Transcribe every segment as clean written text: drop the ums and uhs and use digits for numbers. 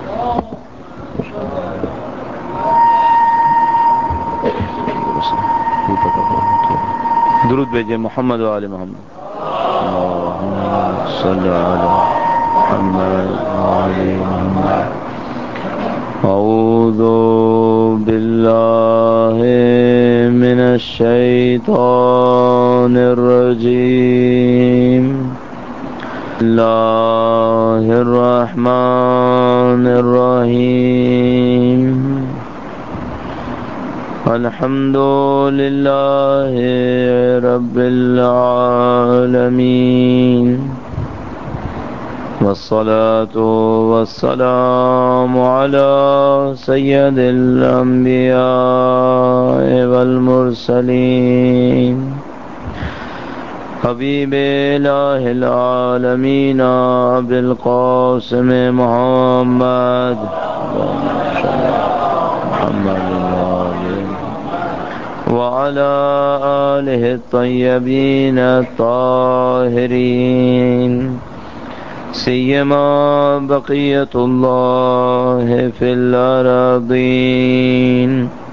درود بھیجے محمد و آل محمد. اللہم صلی علی محمد و آل محمد. اعوذ باللہ من الشیطان الرجیم. اللہ الرحمن الرحیم. الحمد للہ رب العالمین والصلاة والسلام علی سید الانبیاء والمرسلین حبیب الہ العالمین ابی القاسم محمد وعلى آلہ الطیبین الطاہرین سیما بقیت اللہ فی الارضین.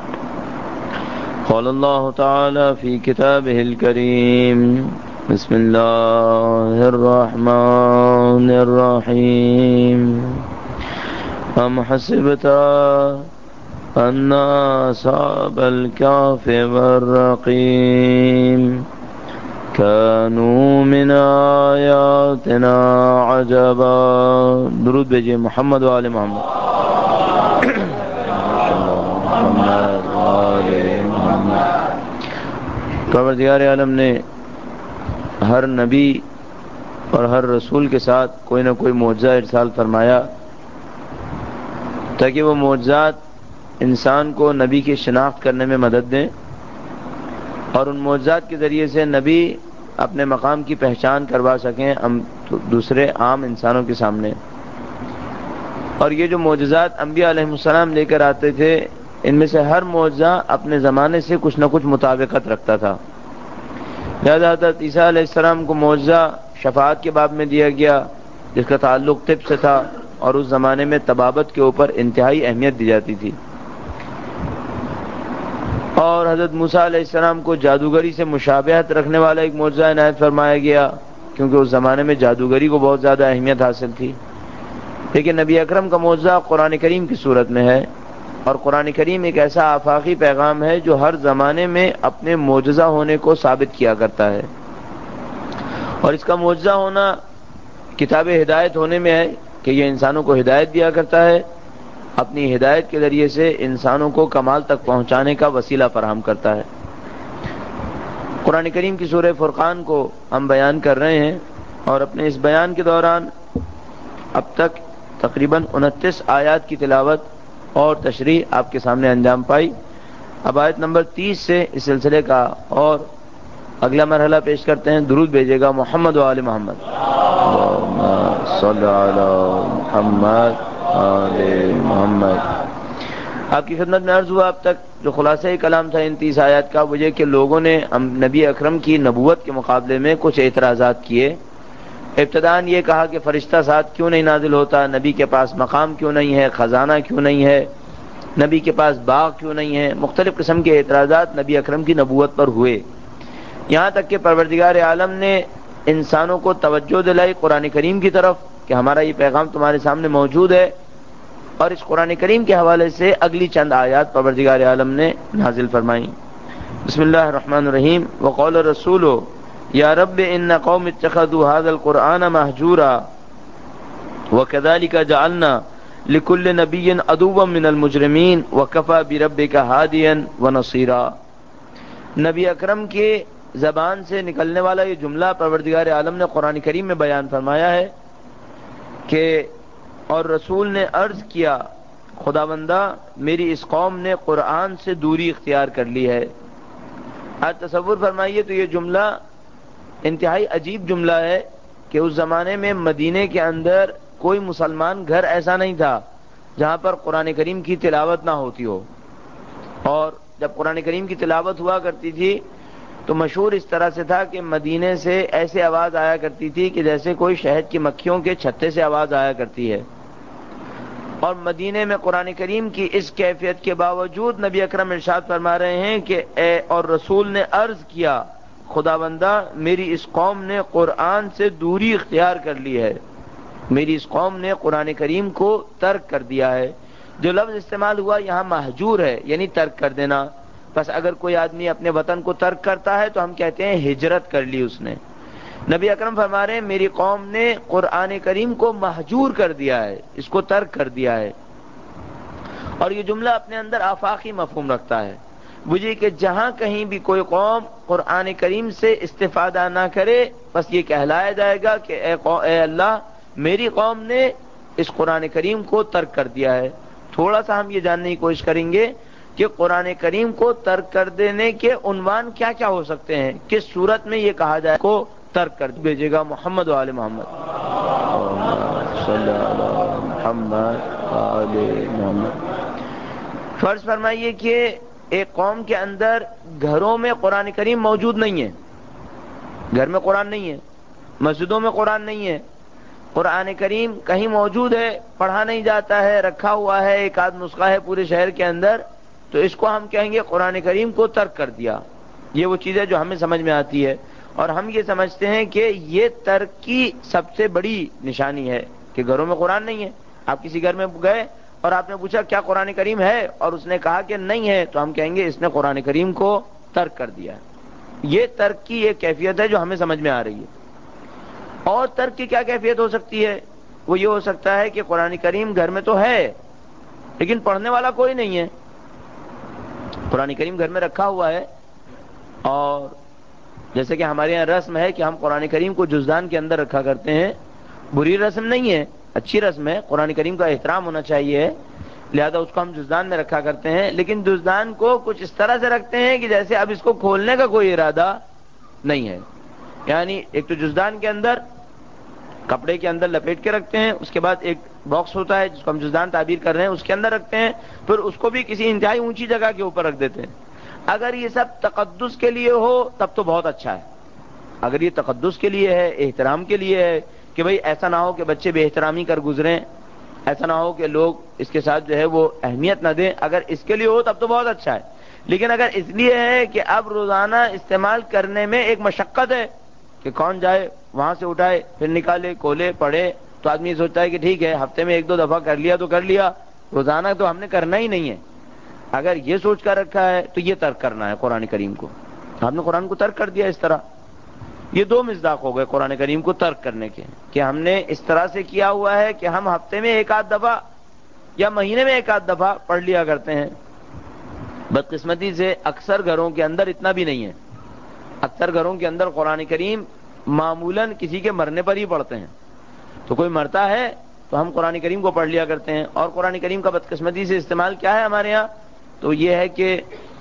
قال اللہ تعالی فی کتابہ الکریم بسم اللہ الرحمن الرحیم. ام حسبت ان اصحاب الکهف والرقیم كانوا من آیاتنا عجبا. درود بھیجئے محمد و آل محمد. پروردگار عالم نے ہر نبی اور ہر رسول کے ساتھ کوئی نہ کوئی معجزہ ارسال فرمایا تاکہ وہ معجزات انسان کو نبی کی شناخت کرنے میں مدد دیں اور ان معجزات کے ذریعے سے نبی اپنے مقام کی پہچان کروا سکیں دوسرے عام انسانوں کے سامنے. اور یہ جو معجزات انبیاء علیہ السلام لے کر آتے تھے ان میں سے ہر معجزہ اپنے زمانے سے کچھ نہ کچھ مطابقت رکھتا تھا. لہذا حضرت عیسیٰ علیہ السلام کو معجزہ شفاعت کے باب میں دیا گیا جس کا تعلق طب سے تھا اور اس زمانے میں طبابت کے اوپر انتہائی اہمیت دی جاتی تھی. اور حضرت موسیٰ علیہ السلام کو جادوگری سے مشابہت رکھنے والا ایک معجزہ عنایت فرمایا گیا کیونکہ اس زمانے میں جادوگری کو بہت زیادہ اہمیت حاصل تھی. لیکن نبی اکرم کا معجزہ قرآن کریم کی صورت میں ہے اور قرآن کریم ایک ایسا آفاقی پیغام ہے جو ہر زمانے میں اپنے معجزہ ہونے کو ثابت کیا کرتا ہے. اور اس کا معجزہ ہونا کتاب ہدایت ہونے میں ہے کہ یہ انسانوں کو ہدایت دیا کرتا ہے، اپنی ہدایت کے ذریعے سے انسانوں کو کمال تک پہنچانے کا وسیلہ فراہم کرتا ہے. قرآن کریم کی سورہ فرقان کو ہم بیان کر رہے ہیں اور اپنے اس بیان کے دوران اب تک تقریباً 29 آیات کی تلاوت اور تشریح آپ کے سامنے انجام پائی. اب آیت نمبر 30 سے اس سلسلے کا اور اگلا مرحلہ پیش کرتے ہیں. درود بھیجے گا محمد و آل محمد. اللہم صلی علی محمد آل محمد. آپ کی خدمت میں عرض ہوا اب تک جو خلاصہ کلام تھا ان 30 آیات کا وہ یہ کہ لوگوں نے نبی اکرم کی نبوت کے مقابلے میں کچھ اعتراضات کیے. ابتداً یہ کہا کہ فرشتہ ساتھ کیوں نہیں نازل ہوتا، نبی کے پاس مقام کیوں نہیں ہے، خزانہ کیوں نہیں ہے، نبی کے پاس باغ کیوں نہیں ہے. مختلف قسم کے اعتراضات نبی اکرم کی نبوت پر ہوئے، یہاں تک کہ پروردگار عالم نے انسانوں کو توجہ دلائی قرآن کریم کی طرف کہ ہمارا یہ پیغام تمہارے سامنے موجود ہے. اور اس قرآن کریم کے حوالے سے اگلی چند آیات پروردگار عالم نے نازل فرمائیں. بسم اللہ الرحمن الرحیم. وقال الرسول یا رب ان قوم اتخذوا هذا القرآن مهجورا وكذلك جعلنا لكل نبي عدوا من المجرمين وكفى بربك هاديا ونصيرا. نبی اکرم کے زبان سے نکلنے والا یہ جملہ پروردگار عالم نے قرآن کریم میں بیان فرمایا ہے کہ اور رسول نے عرض کیا خداوندہ میری اس قوم نے قرآن سے دوری اختیار کر لی ہے. آج تصور فرمائیے تو یہ جملہ انتہائی عجیب جملہ ہے کہ اس زمانے میں مدینے کے اندر کوئی مسلمان گھر ایسا نہیں تھا جہاں پر قرآن کریم کی تلاوت نہ ہوتی ہو. اور جب قرآن کریم کی تلاوت ہوا کرتی تھی تو مشہور اس طرح سے تھا کہ مدینے سے ایسے آواز آیا کرتی تھی کہ جیسے کوئی شہد کی مکھیوں کے چھتے سے آواز آیا کرتی ہے. اور مدینے میں قرآن کریم کی اس کیفیت کے باوجود نبی اکرم ارشاد فرما رہے ہیں کہ اور رسول نے عرض کیا خدا بندہ میری اس قوم نے قرآن سے دوری اختیار کر لی ہے، میری اس قوم نے قرآن کریم کو ترک کر دیا ہے۔ جو لفظ استعمال ہوا یہاں مہجور ہے، یعنی ترک کر دینا۔ بس اگر کوئی آدمی اپنے وطن کو ترک کرتا ہے تو ہم کہتے ہیں ہجرت کر لی اس نے۔ نبی اکرم فرما رہے ہیں میری قوم نے قرآن کریم کو مہجور کر دیا ہے، اس کو ترک کر دیا ہے۔ اور یہ جملہ اپنے اندر آفاقی مفہوم رکھتا ہے، بجھے کہ جہاں کہیں بھی کوئی قوم قرآن کریم سے استفادہ نہ کرے بس یہ کہلایا جائے گا کہ اے اللہ میری قوم نے اس قرآن کریم کو ترک کر دیا ہے۔ تھوڑا سا ہم یہ جاننے کی کوشش کریں گے کہ قرآن کریم کو ترک کر دینے کے عنوان کیا کیا ہو سکتے ہیں، کس صورت میں یہ کہا جائے کو ترک کر بھیجے گا محمد و آل محمد صلی اللہ محمد آل محمد۔ فرض فرمائیے کہ ایک قوم کے اندر گھروں میں قرآن کریم موجود نہیں ہے، گھر میں قرآن نہیں ہے، مسجدوں میں قرآن نہیں ہے، قرآن کریم کہیں موجود ہے پڑھا نہیں جاتا ہے، رکھا ہوا ہے، ایک آدھ نسخہ ہے پورے شہر کے اندر، تو اس کو ہم کہیں گے قرآن کریم کو ترک کر دیا۔ یہ وہ چیز ہے جو ہمیں سمجھ میں آتی ہے، اور ہم یہ سمجھتے ہیں کہ یہ ترک کی سب سے بڑی نشانی ہے کہ گھروں میں قرآن نہیں ہے۔ آپ کسی گھر میں گئے اور آپ نے پوچھا کیا قرآن کریم ہے اور اس نے کہا کہ نہیں ہے، تو ہم کہیں گے اس نے قرآن کریم کو ترک کر دیا ہے۔ یہ ترک کی ایک کیفیت ہے جو ہمیں سمجھ میں آ رہی ہے۔ اور ترک کی کیا کیفیت ہو سکتی ہے؟ وہ یہ ہو سکتا ہے کہ قرآن کریم گھر میں تو ہے لیکن پڑھنے والا کوئی نہیں ہے۔ قرآن کریم گھر میں رکھا ہوا ہے، اور جیسے کہ ہمارے یہاں رسم ہے کہ ہم قرآن کریم کو جزدان کے اندر رکھا کرتے ہیں، بری رسم نہیں ہے، اچھی رسم ہے، قرآن کریم کا احترام ہونا چاہیے، لہذا اس کو ہم جزدان میں رکھا کرتے ہیں، لیکن جزدان کو کچھ اس طرح سے رکھتے ہیں کہ جیسے اب اس کو کھولنے کا کوئی ارادہ نہیں ہے۔ یعنی ایک تو جزدان کے اندر کپڑے کے اندر لپیٹ کے رکھتے ہیں، اس کے بعد ایک باکس ہوتا ہے جس کو ہم جزدان تعبیر کر رہے ہیں اس کے اندر رکھتے ہیں، پھر اس کو بھی کسی انتہائی اونچی جگہ کے اوپر رکھ دیتے ہیں۔ اگر یہ سب تقدس کے لیے ہو تب تو بہت اچھا ہے، اگر یہ تقدس کے لیے ہے، احترام کے لیے ہے کہ بھئی ایسا نہ ہو کہ بچے بے احترامی کر گزریں، ایسا نہ ہو کہ لوگ اس کے ساتھ جو ہے وہ اہمیت نہ دیں، اگر اس کے لیے ہو تب تو بہت اچھا ہے۔ لیکن اگر اس لیے ہے کہ اب روزانہ استعمال کرنے میں ایک مشقت ہے کہ کون جائے وہاں سے اٹھائے پھر نکالے کھولے پڑھے، تو آدمی سوچتا ہے کہ ٹھیک ہے ہفتے میں ایک دو دفعہ کر لیا تو کر لیا، روزانہ تو ہم نے کرنا ہی نہیں ہے، اگر یہ سوچ کر رکھا ہے تو یہ ترک کرنا ہے قرآن کریم کو، آپ نے قرآن کو ترک کر دیا اس طرح۔ یہ دو مصداق ہو گئے قرآن کریم کو ترک کرنے کے، کہ ہم نے اس طرح سے کیا ہوا ہے کہ ہم ہفتے میں ایک آدھ دفعہ یا مہینے میں ایک آدھ دفعہ پڑھ لیا کرتے ہیں۔ بدقسمتی سے اکثر گھروں کے اندر اتنا بھی نہیں ہے، اکثر گھروں کے اندر قرآن کریم معمولاً کسی کے مرنے پر ہی پڑھتے ہیں، تو کوئی مرتا ہے تو ہم قرآن کریم کو پڑھ لیا کرتے ہیں۔ اور قرآن کریم کا بدقسمتی سے استعمال کیا ہے ہمارے ہاں، تو یہ ہے کہ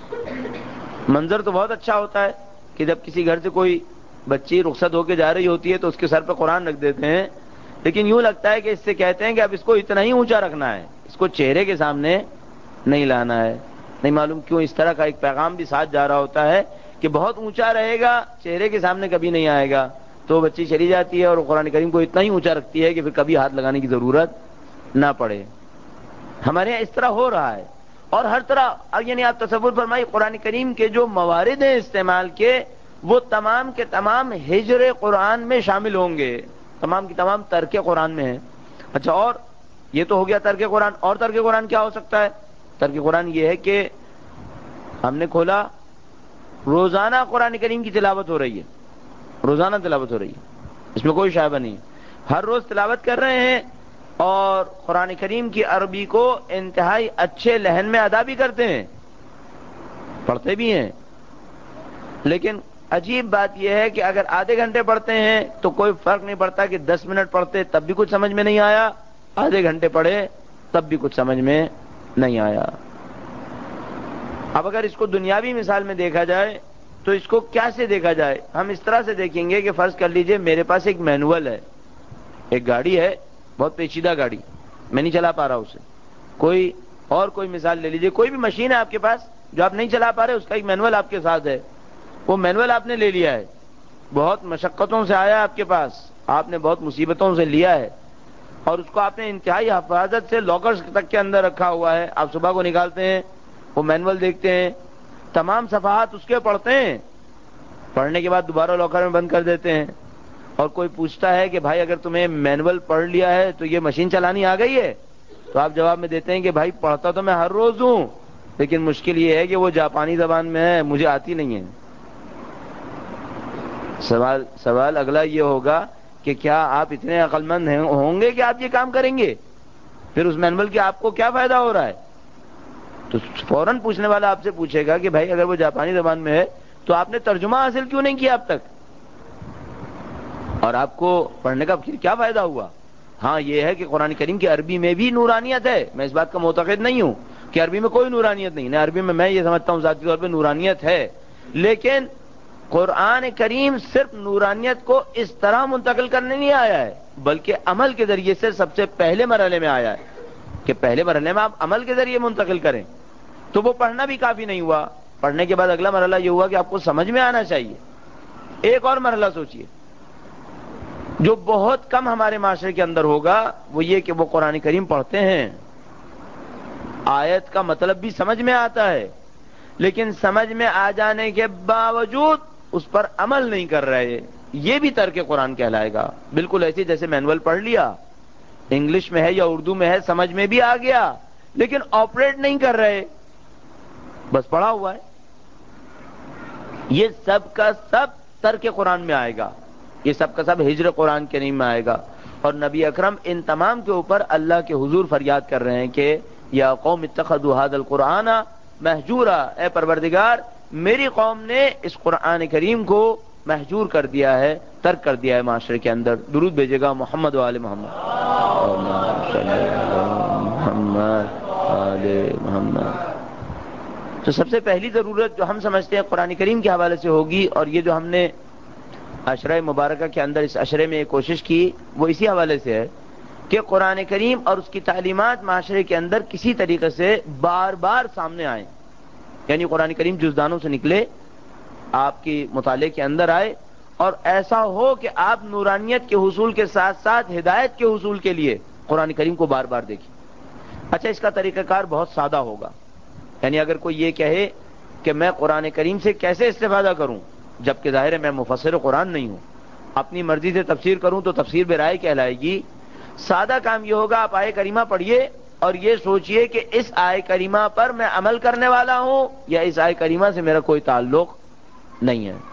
منظر تو بہت اچھا ہوتا ہے کہ جب کسی گھر سے کوئی بچی رخصت ہو کے جا رہی ہوتی ہے تو اس کے سر پہ قرآن رکھ دیتے ہیں، لیکن یوں لگتا ہے کہ اس سے کہتے ہیں کہ اب اس کو اتنا ہی اونچا رکھنا ہے، اس کو چہرے کے سامنے نہیں لانا ہے۔ نہیں معلوم کیوں اس طرح کا ایک پیغام بھی ساتھ جا رہا ہوتا ہے کہ بہت اونچا رہے گا، چہرے کے سامنے کبھی نہیں آئے گا، تو بچی چلی جاتی ہے اور قرآن کریم کو اتنا ہی اونچا رکھتی ہے کہ پھر کبھی ہاتھ لگانے کی ضرورت نہ پڑے۔ ہمارے یہاں اس طرح ہو رہا ہے، اور ہر طرح، یعنی آپ تصور فرمائیے قرآن کریم کے جو موارد ہیں استعمال کے، وہ تمام کے تمام ہجر قرآن میں شامل ہوں گے، تمام کی تمام ترک قرآن میں ہیں۔ اچھا، اور یہ تو ہو گیا ترک قرآن، اور ترک قرآن کیا ہو سکتا ہے؟ ترک قرآن یہ ہے کہ ہم نے کھولا، روزانہ قرآن کریم کی تلاوت ہو رہی ہے، روزانہ تلاوت ہو رہی ہے، اس میں کوئی شائبہ نہیں ہے، ہر روز تلاوت کر رہے ہیں، اور قرآن کریم کی عربی کو انتہائی اچھے لہن میں ادا بھی کرتے ہیں، پڑھتے بھی ہیں۔ لیکن عجیب بات یہ ہے کہ اگر آدھے گھنٹے پڑھتے ہیں تو کوئی فرق نہیں پڑتا کہ 10 منٹ پڑھتے تب بھی کچھ سمجھ میں نہیں آیا، آدھے گھنٹے پڑھے تب بھی کچھ سمجھ میں نہیں آیا۔ اب اگر اس کو دنیاوی مثال میں دیکھا جائے تو اس کو کیا سے دیکھا جائے؟ ہم اس طرح سے دیکھیں گے کہ فرض کر لیجئے میرے پاس ایک مینول ہے، ایک گاڑی ہے، بہت پیچیدہ گاڑی، میں نہیں چلا پا رہا اسے، کوئی مثال لے لیجئے، کوئی بھی مشین ہے آپ کے پاس جو آپ نہیں چلا پا رہے، اس کا ایک مینول آپ کے ساتھ ہے، وہ مینول آپ نے لے لیا ہے، بہت مشقتوں سے آیا آپ کے پاس، آپ نے بہت مصیبتوں سے لیا ہے، اور اس کو آپ نے انتہائی حفاظت سے لاکرز تک کے اندر رکھا ہوا ہے. آپ صبح کو نکالتے ہیں، وہ مینول دیکھتے ہیں، تمام صفحات اس کے پڑھتے ہیں، پڑھنے کے بعد دوبارہ لاکر میں بند کر دیتے ہیں. اور کوئی پوچھتا ہے کہ بھائی اگر تمہیں مینول پڑھ لیا ہے تو یہ مشین چلانی آ گئی ہے؟ تو آپ جواب میں دیتے ہیں کہ بھائی پڑھتا تو میں ہر روز ہوں، لیکن مشکل یہ ہے کہ وہ جاپانی زبان میں ہے، مجھے آتی نہیں ہے. سوال اگلا یہ ہوگا کہ کیا آپ اتنے عقل مند ہوں گے کہ آپ یہ کام کریں گے؟ پھر اس مینول کے آپ کو کیا فائدہ ہو رہا ہے؟ تو فوراً پوچھنے والا آپ سے پوچھے گا کہ بھائی اگر وہ جاپانی زبان میں ہے تو آپ نے ترجمہ حاصل کیوں نہیں کیا اب تک، اور آپ کو پڑھنے کا پھر کیا فائدہ ہوا؟ ہاں یہ ہے کہ قرآن کریم کی عربی میں بھی نورانیت ہے، میں اس بات کا معتقد نہیں ہوں کہ عربی میں کوئی نورانیت نہیں ہے. عربی میں یہ سمجھتا ہوں ذاتی طور پہ نورانیت ہے، لیکن قرآن کریم صرف نورانیت کو اس طرح منتقل کرنے نہیں آیا ہے، بلکہ عمل کے ذریعے سے سب سے پہلے مرحلے میں آیا ہے کہ پہلے مرحلے میں آپ عمل کے ذریعے منتقل کریں. تو وہ پڑھنا بھی کافی نہیں ہوا، پڑھنے کے بعد اگلا مرحلہ یہ ہوا کہ آپ کو سمجھ میں آنا چاہیے. ایک اور مرحلہ سوچئے جو بہت کم ہمارے معاشرے کے اندر ہوگا، وہ یہ کہ وہ قرآن کریم پڑھتے ہیں، آیت کا مطلب بھی سمجھ میں آتا ہے، لیکن سمجھ میں آ جانے کے باوجود اس پر عمل نہیں کر رہے. یہ بھی ترک قرآن کہلائے گا. بالکل ایسے جیسے مینول پڑھ لیا، انگلش میں ہے یا اردو میں ہے، سمجھ میں بھی آ گیا، لیکن آپریٹ نہیں کر رہے، بس پڑھا ہوا ہے. یہ سب کا سب ترک قرآن میں آئے گا، یہ سب کا سب ہجر قرآن کریم میں آئے گا. اور نبی اکرم ان تمام کے اوپر اللہ کے حضور فریاد کر رہے ہیں کہ یا قوم اتخذوا ھذا القرآن مہجورا، اے پروردگار میری قوم نے اس قرآن کریم کو مہجور کر دیا ہے، ترک کر دیا ہے معاشرے کے اندر. درود بھیجے گا محمد و آل محمد. محمد آل محمد. تو سب سے پہلی ضرورت جو ہم سمجھتے ہیں قرآن کریم کے حوالے سے ہوگی، اور یہ جو ہم نے عشرہ مبارکہ کے اندر اس عشرے میں کوشش کی وہ اسی حوالے سے ہے کہ قرآن کریم اور اس کی تعلیمات معاشرے کے اندر کسی طریقے سے بار بار سامنے آئیں. یعنی قرآن کریم جزدانوں سے نکلے، آپ کی مطالعے کے اندر آئے، اور ایسا ہو کہ آپ نورانیت کے حصول کے ساتھ ساتھ ہدایت کے حصول کے لیے قرآن کریم کو بار بار دیکھیں. اچھا، اس کا طریقہ کار بہت سادہ ہوگا. یعنی اگر کوئی یہ کہے کہ میں قرآن کریم سے کیسے استفادہ کروں، جبکہ ظاہر ہے میں مفسر قرآن نہیں ہوں، اپنی مرضی سے تفسیر کروں تو تفسیر برائے کہلائے گی. سادہ کام یہ ہوگا، آپ آیے کریمہ پڑھیے اور یہ سوچئے کہ اس آیے کریمہ پر میں عمل کرنے والا ہوں یا اس آیے کریمہ سے میرا کوئی تعلق نہیں ہے.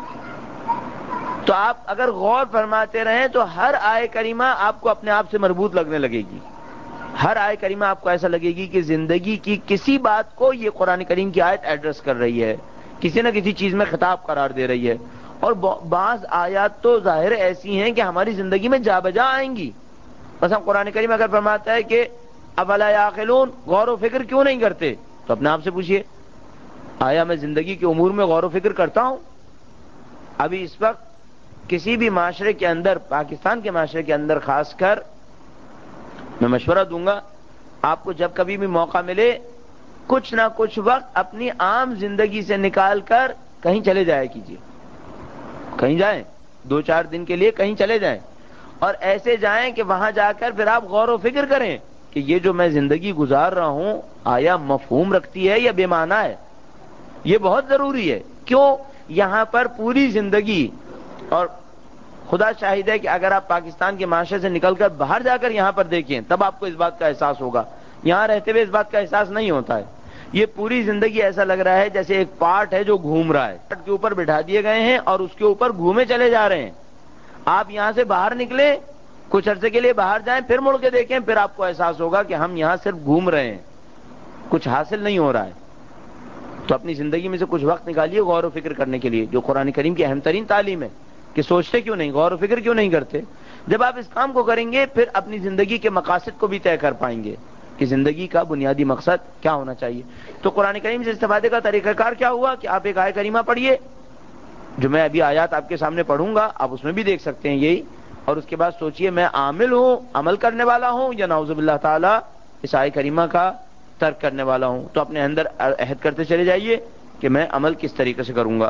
تو آپ اگر غور فرماتے رہیں تو ہر آیے کریمہ آپ کو اپنے آپ سے مربوط لگنے لگے گی. ہر آیے کریمہ آپ کو ایسا لگے گی کہ زندگی کی کسی بات کو یہ قرآن کریم کی آیت ایڈریس کر رہی ہے، کسی نہ کسی چیز میں خطاب قرار دے رہی ہے. اور بعض آیات تو ظاہر ایسی ہیں کہ ہماری زندگی میں جا بجا آئیں گی. مثلا قرآن کریم اگر فرماتا ہے کہ افلا یعقلون، غور و فکر کیوں نہیں کرتے، تو اپنے آپ سے پوچھئے آیا میں زندگی کے امور میں غور و فکر کرتا ہوں؟ ابھی اس وقت کسی بھی معاشرے کے اندر، پاکستان کے معاشرے کے اندر خاص کر، میں مشورہ دوں گا آپ کو جب کبھی بھی موقع ملے کچھ نہ کچھ وقت اپنی عام زندگی سے نکال کر کہیں چلے جایا کیجیے. کہیں جائیں، 2-4 دن کے لیے کہیں چلے جائیں، اور ایسے جائیں کہ وہاں جا کر پھر آپ غور و فکر کریں کہ یہ جو میں زندگی گزار رہا ہوں آیا مفہوم رکھتی ہے یا بے معنی ہے. یہ بہت ضروری ہے. کیوں؟ یہاں پر پوری زندگی، اور خدا شاہد ہے کہ اگر آپ پاکستان کے معاشرے سے نکل کر باہر جا کر یہاں پر دیکھیں تب آپ کو اس بات کا احساس ہوگا. یہاں رہتے ہوئے اس بات کا احساس نہیں ہوتا ہے. یہ پوری زندگی ایسا لگ رہا ہے جیسے ایک پارٹ ہے جو گھوم رہا ہے، پارٹ کے اوپر بٹھا دیے گئے ہیں اور اس کے اوپر گھومے چلے جا رہے ہیں. آپ یہاں سے باہر نکلیں، کچھ عرصے کے لیے باہر جائیں، پھر مڑ کے دیکھیں، پھر آپ کو احساس ہوگا کہ ہم یہاں صرف گھوم رہے ہیں، کچھ حاصل نہیں ہو رہا ہے. تو اپنی زندگی میں سے کچھ وقت نکالیے غور و فکر کرنے کے لیے، جو قرآن کریم کی اہم ترین تعلیم ہے کہ سوچتے کیوں نہیں، غور و فکر کیوں نہیں کرتے. جب آپ اس کام کو کریں گے پھر اپنی زندگی کے مقاصد کو بھی طے کر پائیں گے کہ زندگی کا بنیادی مقصد کیا ہونا چاہیے. تو قرآن کریم سے استفادے کا طریقہ کار کیا ہوا کہ آپ ایک آیہ کریمہ پڑھیے، جو میں ابھی آیات آپ کے سامنے پڑھوں گا آپ اس میں بھی دیکھ سکتے ہیں یہی، اور اس کے بعد سوچئے میں عامل ہوں، عمل کرنے والا ہوں، یا نعوذ باللہ تعالی اس آیہ کریمہ کا ترک کرنے والا ہوں. تو اپنے اندر عہد کرتے چلے جائیے کہ میں عمل کس طریقے سے کروں گا.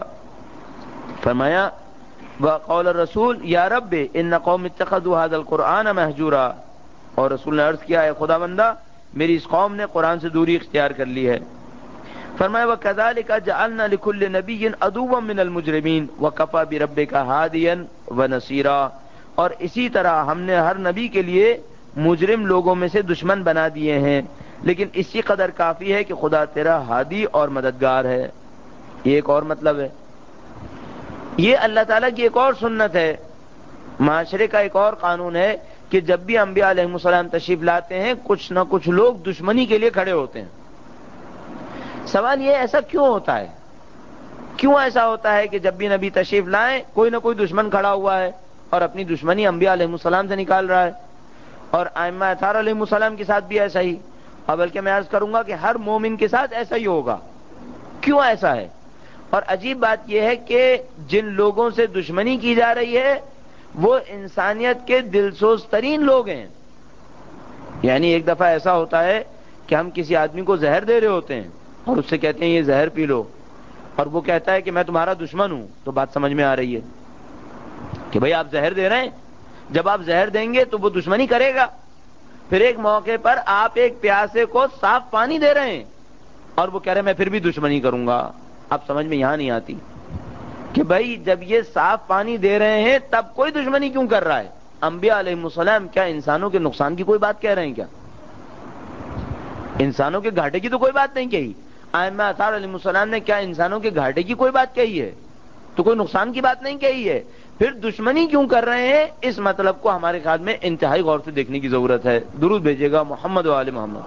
فرمایا وقول الرسول یا رب ان قوم اتخذوا هذا القرآن مہجورا، اور رسول نے عرض کیا ہے خداوندہ میری اس قوم نے قرآن سے دوری اختیار کر لی ہے۔ فرمایا وَكَذَلِكَ جَعَلْنَا لِكُلِّ نَبِيٍّ عَدُوًّا مِّنَ الْمُجْرِمِينَ وَكَفَىٰ بِرَبِّكَ هَادِيًا وَنَصِيرًا، اور اسی طرح ہم نے ہر نبی کے لیے مجرم لوگوں میں سے دشمن بنا دیے ہیں، لیکن اسی قدر کافی ہے کہ خدا تیرا ہادی اور مددگار ہے۔ یہ ایک اور مطلب ہے، یہ اللہ تعالیٰ کی ایک اور سنت ہے، معاشرے کا ایک اور قانون ہے کہ جب بھی انبیاء علیہ السلام تشریف لاتے ہیں کچھ نہ کچھ لوگ دشمنی کے لیے کھڑے ہوتے ہیں۔ سوال یہ ایسا کیوں ہوتا ہے؟ کیوں ایسا ہوتا ہے کہ جب بھی نبی تشریف لائیں کوئی نہ کوئی دشمن کھڑا ہوا ہے اور اپنی دشمنی انبیاء علیہ السلام سے نکال رہا ہے؟ اور ائمہ اطہار علیہ السلام کے ساتھ بھی ایسا ہی، اور بلکہ میں عرض کروں گا کہ ہر مومن کے ساتھ ایسا ہی ہوگا۔ کیوں ایسا ہے؟ اور عجیب بات یہ ہے کہ جن لوگوں سے دشمنی کی جا رہی ہے وہ انسانیت کے دلسوز ترین لوگ ہیں۔ یعنی ایک دفعہ ایسا ہوتا ہے کہ ہم کسی آدمی کو زہر دے رہے ہوتے ہیں اور اس سے کہتے ہیں یہ زہر پی لو، اور وہ کہتا ہے کہ میں تمہارا دشمن ہوں، تو بات سمجھ میں آ رہی ہے کہ بھئی آپ زہر دے رہے ہیں، جب آپ زہر دیں گے تو وہ دشمنی کرے گا۔ پھر ایک موقع پر آپ ایک پیاسے کو صاف پانی دے رہے ہیں اور وہ کہہ رہے ہیں میں پھر بھی دشمنی کروں گا۔ اب سمجھ میں یہاں نہیں آتی کہ بھائی جب یہ صاف پانی دے رہے ہیں تب کوئی دشمنی کیوں کر رہا ہے؟ انبیاء علیہ السلام کیا انسانوں کے نقصان کی کوئی بات کہہ رہے ہیں کیا؟ انسانوں کے گھاٹے کی تو کوئی بات نہیں کہی۔ ائمہ اطہار علیہ السلام نے کیا انسانوں کے گھاٹے کی کوئی بات کہی ہے؟ تو کوئی نقصان کی بات نہیں کہی ہے، پھر دشمنی کیوں کر رہے ہیں؟ اس مطلب کو ہمارے خیال میں انتہائی غور سے دیکھنے کی ضرورت ہے۔ درود بھیجیے گا محمد و آل محمد۔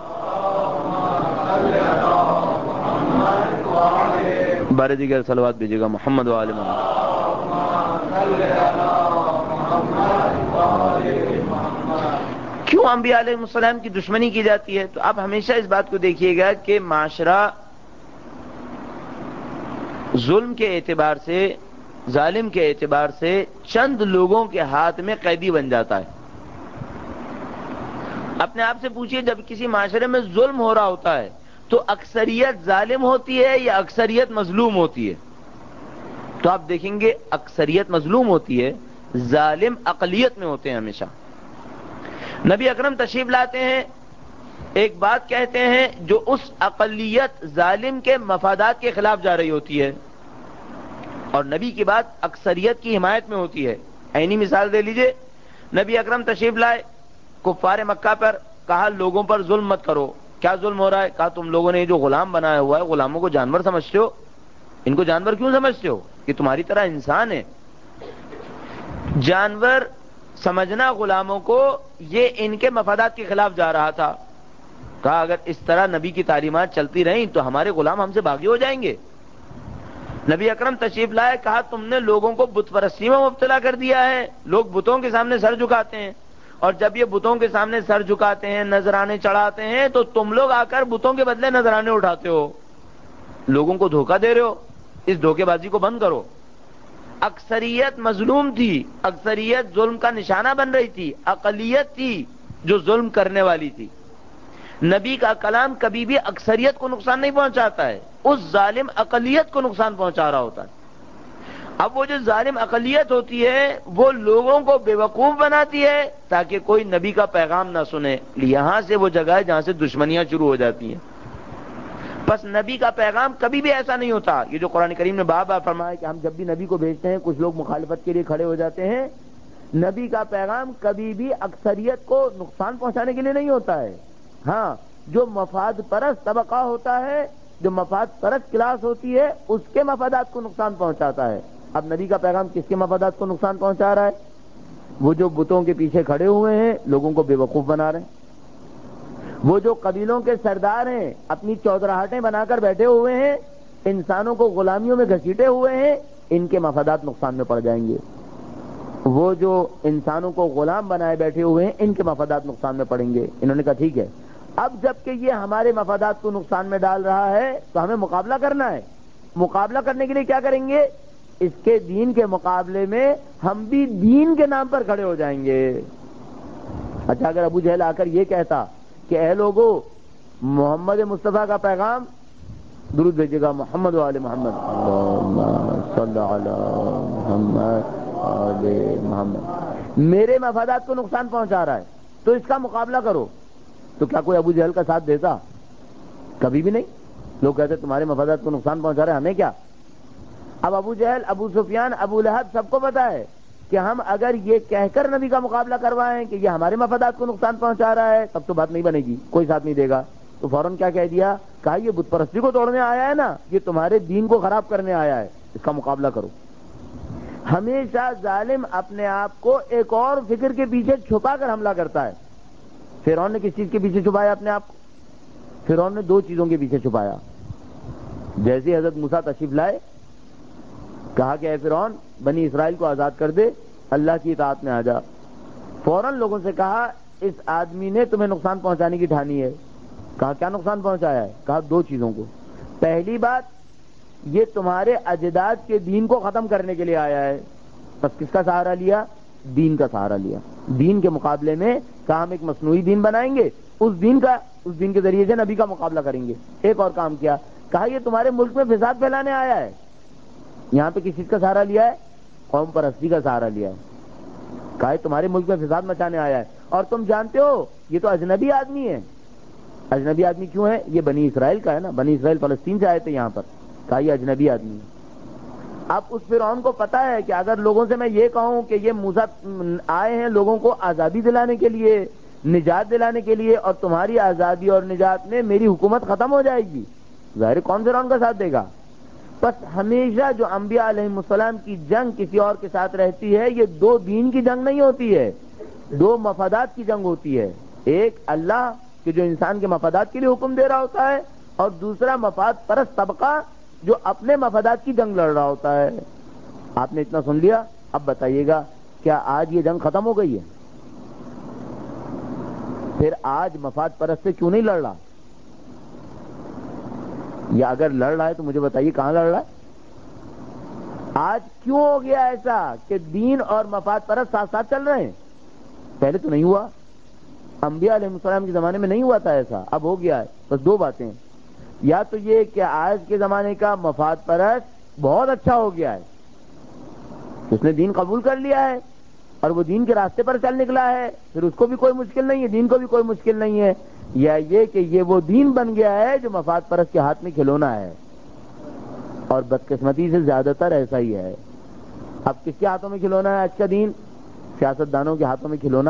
بارے دیگر صلوات بھیجیے گا محمد و آل محمد۔ کیوں انبیاء علیہ السلام کی دشمنی کی جاتی ہے؟ تو آپ ہمیشہ اس بات کو دیکھیے گا کہ معاشرہ ظلم کے اعتبار سے، ظالم کے اعتبار سے چند لوگوں کے ہاتھ میں قیدی بن جاتا ہے۔ اپنے آپ سے پوچھئے جب کسی معاشرے میں ظلم ہو رہا ہوتا ہے تو اکثریت ظالم ہوتی ہے یا اکثریت مظلوم ہوتی ہے؟ تو آپ دیکھیں گے اکثریت مظلوم ہوتی ہے، ظالم اقلیت میں ہوتے ہیں ہمیشہ۔ نبی اکرم تشریف لاتے ہیں، ایک بات کہتے ہیں جو اس اقلیت ظالم کے مفادات کے خلاف جا رہی ہوتی ہے، اور نبی کی بات اکثریت کی حمایت میں ہوتی ہے۔ عینی مثال دے لیجئے، نبی اکرم تشریف لائے، کفار مکہ پر کہا لوگوں پر ظلم مت کرو۔ کیا ظلم ہو رہا ہے؟ کہا تم لوگوں نے یہ جو غلام بنایا ہوا ہے، غلاموں کو جانور سمجھتے ہو؟ ان کو جانور کیوں سمجھتے ہو؟ یہ تمہاری طرح انسان ہے۔ جانور سمجھنا غلاموں کو یہ ان کے مفادات کے خلاف جا رہا تھا۔ کہا اگر اس طرح نبی کی تعلیمات چلتی رہیں تو ہمارے غلام ہم سے باغی ہو جائیں گے۔ نبی اکرم تشریف لائے، کہا تم نے لوگوں کو بت پرستی میں مبتلا کر دیا ہے، لوگ بتوں کے سامنے سر جھکاتے ہیں، اور جب یہ بتوں کے سامنے سر جھکاتے ہیں، نذرانے چڑھاتے ہیں، تو تم لوگ آ کر بتوں کے بدلے نذرانے اٹھاتے ہو، لوگوں کو دھوکہ دے رہے ہو، اس دھوکے بازی کو بند کرو۔ اکثریت مظلوم تھی، اکثریت ظلم کا نشانہ بن رہی تھی، اقلیت تھی جو ظلم کرنے والی تھی۔ نبی کا کلام کبھی بھی اکثریت کو نقصان نہیں پہنچاتا ہے، اس ظالم اقلیت کو نقصان پہنچا رہا ہوتا ہے۔ اب وہ جو ظالم اقلیت ہوتی ہے وہ لوگوں کو بے وقوف بناتی ہے تاکہ کوئی نبی کا پیغام نہ سنے۔ یہاں سے وہ جگہ ہے جہاں سے دشمنیاں شروع ہو جاتی ہیں۔ بس نبی کا پیغام کبھی بھی ایسا نہیں ہوتا، یہ جو قرآن کریم نے بار بار فرمایا کہ ہم جب بھی نبی کو بھیجتے ہیں کچھ لوگ مخالفت کے لیے کھڑے ہو جاتے ہیں، نبی کا پیغام کبھی بھی اکثریت کو نقصان پہنچانے کے لیے نہیں ہوتا ہے۔ ہاں، جو مفاد پرست طبقہ ہوتا ہے، جو مفاد پرست کلاس ہوتی ہے، اس کے مفادات کو نقصان پہنچاتا ہے۔ اب نبی کا پیغام کس کے مفادات کو نقصان پہنچا رہا ہے؟ وہ جو بتوں کے پیچھے کھڑے ہوئے ہیں لوگوں کو بے وقوف بنا رہے ہیں، وہ جو قبیلوں کے سردار ہیں اپنی چودراہٹیں بنا کر بیٹھے ہوئے ہیں، انسانوں کو غلامیوں میں گھسیٹے ہوئے ہیں، ان کے مفادات نقصان میں پڑ جائیں گے۔ وہ جو انسانوں کو غلام بنائے بیٹھے ہوئے ہیں ان کے مفادات نقصان میں پڑیں گے۔ انہوں نے کہا ٹھیک ہے، اب جب کہ یہ ہمارے مفادات کو نقصان میں ڈال رہا ہے تو ہمیں مقابلہ کرنا ہے۔ مقابلہ کرنے کے لیے کیا کریں گے؟ اس کے دین کے مقابلے میں ہم بھی دین کے نام پر کھڑے ہو جائیں گے۔ اچھا اگر ابو جہل آ کر یہ کہتا کہ اے لوگو محمد مصطفیٰ کا پیغام، درود بھیجیے گا محمد و آل محمد، اللہم صلی علی محمد آل محمد، میرے مفادات کو نقصان پہنچا رہا ہے، تو اس کا مقابلہ کرو. تو کیا کوئی ابو جہل کا ساتھ دیتا؟ کبھی بھی نہیں. لوگ کہتے تمہارے مفادات کو نقصان پہنچا رہے ہیں، ہمیں کیا. اب ابو جہل، ابو سفیان، ابو لہب سب کو پتا ہے کہ ہم اگر یہ کہہ کر نبی کا مقابلہ کروائیں کہ یہ ہمارے مفادات کو نقصان پہنچا رہا ہے، تب تو بات نہیں بنے گی، کوئی ساتھ نہیں دے گا. تو فوراً کیا کہہ دیا؟ کہا یہ بت پرستی کو توڑنے آیا ہے نا، یہ تمہارے دین کو خراب کرنے آیا ہے، اس کا مقابلہ کرو. ہمیشہ ظالم اپنے آپ کو ایک اور فکر کے پیچھے چھپا کر حملہ کرتا ہے. فرعون نے کس چیز کے پیچھے چھپایا اپنے آپ کو؟ فرعون نے دو چیزوں کے پیچھے چھپایا. جیسے حضرت موسیٰ تشریف لائے، کہا کہ اے فرعون بنی اسرائیل کو آزاد کر دے، اللہ کی اطاعت میں آ جا. فوراً لوگوں سے کہا اس آدمی نے تمہیں نقصان پہنچانے کی ٹھانی ہے. کہا کیا نقصان پہنچایا ہے؟ کہا دو چیزوں کو. پہلی بات یہ تمہارے اجداد کے دین کو ختم کرنے کے لیے آیا ہے. بس کس کا سہارا لیا؟ دین کا سہارا لیا. دین کے مقابلے میں کہا ہم ایک مصنوعی دین بنائیں گے، اس دین کے ذریعے سے نبی کا مقابلہ کریں گے. ایک اور کام کیا، کہا یہ تمہارے ملک میں فساد پھیلانے آیا ہے. یہاں پہ کس چیز کا سہارا لیا ہے؟ قوم پرستی کا سہارا لیا ہے. کہا یہ تمہارے ملک میں فساد مچانے آیا ہے، اور تم جانتے ہو یہ تو اجنبی آدمی ہے. اجنبی آدمی کیوں ہے؟ یہ بنی اسرائیل کا ہے نا، بنی اسرائیل فلسطین سے آئے تھے یہاں پر. کہا یہ اجنبی آدمی ہے. اب اس فرعون کو پتا ہے کہ اگر لوگوں سے میں یہ کہوں کہ یہ موسیٰ آئے ہیں لوگوں کو آزادی دلانے کے لیے، نجات دلانے کے لیے، اور تمہاری آزادی اور نجات میں میری حکومت ختم ہو جائے گی، ظاہر کون فرعون کا ساتھ دے گا؟ بس ہمیشہ جو انبیاء علیہ السلام کی جنگ کسی اور کے ساتھ رہتی ہے، یہ دو دین کی جنگ نہیں ہوتی ہے، دو مفادات کی جنگ ہوتی ہے. ایک اللہ کہ جو انسان کے مفادات کے لیے حکم دے رہا ہوتا ہے، اور دوسرا مفاد پرست طبقہ جو اپنے مفادات کی جنگ لڑ رہا ہوتا ہے. آپ نے اتنا سن لیا، اب بتائیے گا کیا آج یہ جنگ ختم ہو گئی ہے؟ پھر آج مفاد پرست سے کیوں نہیں لڑ رہا؟ یا اگر لڑ رہا ہے تو مجھے بتائیے کہاں لڑ رہا ہے؟ آج کیوں ہو گیا ایسا کہ دین اور مفاد پرست ساتھ ساتھ چل رہے ہیں؟ پہلے تو نہیں ہوا، انبیاء علیہ السلام کے زمانے میں نہیں ہوا تھا ایسا، اب ہو گیا ہے. بس دو باتیں، یا تو یہ کہ آج کے زمانے کا مفاد پرست بہت اچھا ہو گیا ہے، اس نے دین قبول کر لیا ہے اور وہ دین کے راستے پر چل نکلا ہے، پھر اس کو بھی کوئی مشکل نہیں ہے، دین کو بھی کوئی مشکل نہیں ہے. یا یہ کہ یہ وہ دین بن گیا ہے جو مفاد پرست کے ہاتھ میں کھلونا ہے. اور بدقسمتی سے زیادہ تر ایسا ہی ہے. اب کس کے ہاتھوں میں کھلونا ہے آج کا دین؟ سیاست دانوں کے ہاتھوں میں کھلونا.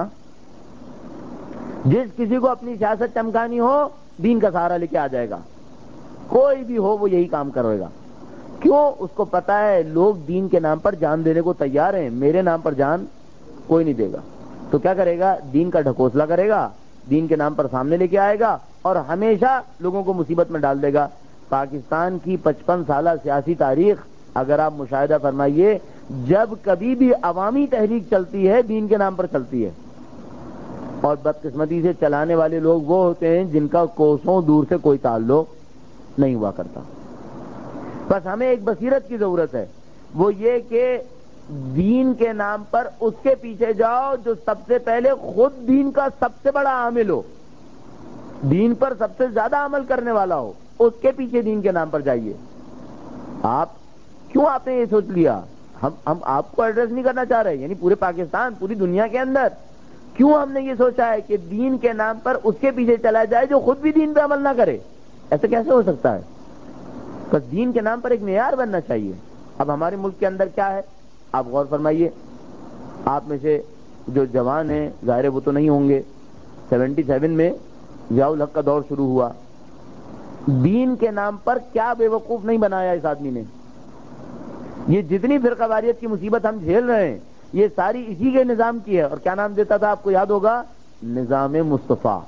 جس کسی کو اپنی سیاست چمکانی ہو دین کا سہارا لے کے آ جائے گا، کوئی بھی ہو وہ یہی کام کرے گا. کیوں؟ اس کو پتا ہے لوگ دین کے نام پر جان دینے کو تیار ہیں، میرے نام پر جان کوئی نہیں دے گا. تو کیا کرے گا؟ دین کا ڈھکوسلا کرے گا، دین کے نام پر سامنے لے کے آئے گا اور ہمیشہ لوگوں کو مصیبت میں ڈال دے گا. پاکستان کی 55 سالہ سیاسی تاریخ اگر آپ مشاہدہ فرمائیے، جب کبھی بھی عوامی تحریک چلتی ہے دین کے نام پر چلتی ہے، اور بدقسمتی سے چلانے والے لوگ وہ ہوتے ہیں جن کا کوسوں دور سے کوئی تعلق نہیں ہوا کرتا. بس ہمیں ایک بصیرت کی ضرورت ہے، وہ یہ کہ دین کے نام پر اس کے پیچھے جاؤ جو سب سے پہلے خود دین کا سب سے بڑا عامل ہو، دین پر سب سے زیادہ عمل کرنے والا ہو، اس کے پیچھے دین کے نام پر جائیے. آپ نے یہ سوچ لیا؟ ہم آپ کو ایڈریس نہیں کرنا چاہ رہے، یعنی پورے پاکستان، پوری دنیا کے اندر کیوں ہم نے یہ سوچا ہے کہ دین کے نام پر اس کے پیچھے چلا جائے جو خود بھی دین پہ عمل نہ کرے؟ ایسے کیسے ہو سکتا ہے؟ بس دین کے نام پر ایک معیار بننا چاہیے. اب ہمارے ملک کے اندر کیا ہے؟ آپ غور فرمائیے، آپ میں سے جو جوان ہیں ظاہر وہ تو نہیں ہوں گے، 77 میں ضیاء الحق کا دور شروع ہوا. دین کے نام پر کیا بے وقوف نہیں بنایا اس آدمی نے. یہ جتنی فرقہ واریت کی مصیبت ہم جھیل رہے ہیں یہ ساری اسی کے نظام کی ہے. اور کیا نام دیتا تھا؟ آپ کو یاد ہوگا، نظام مصطفیٰ.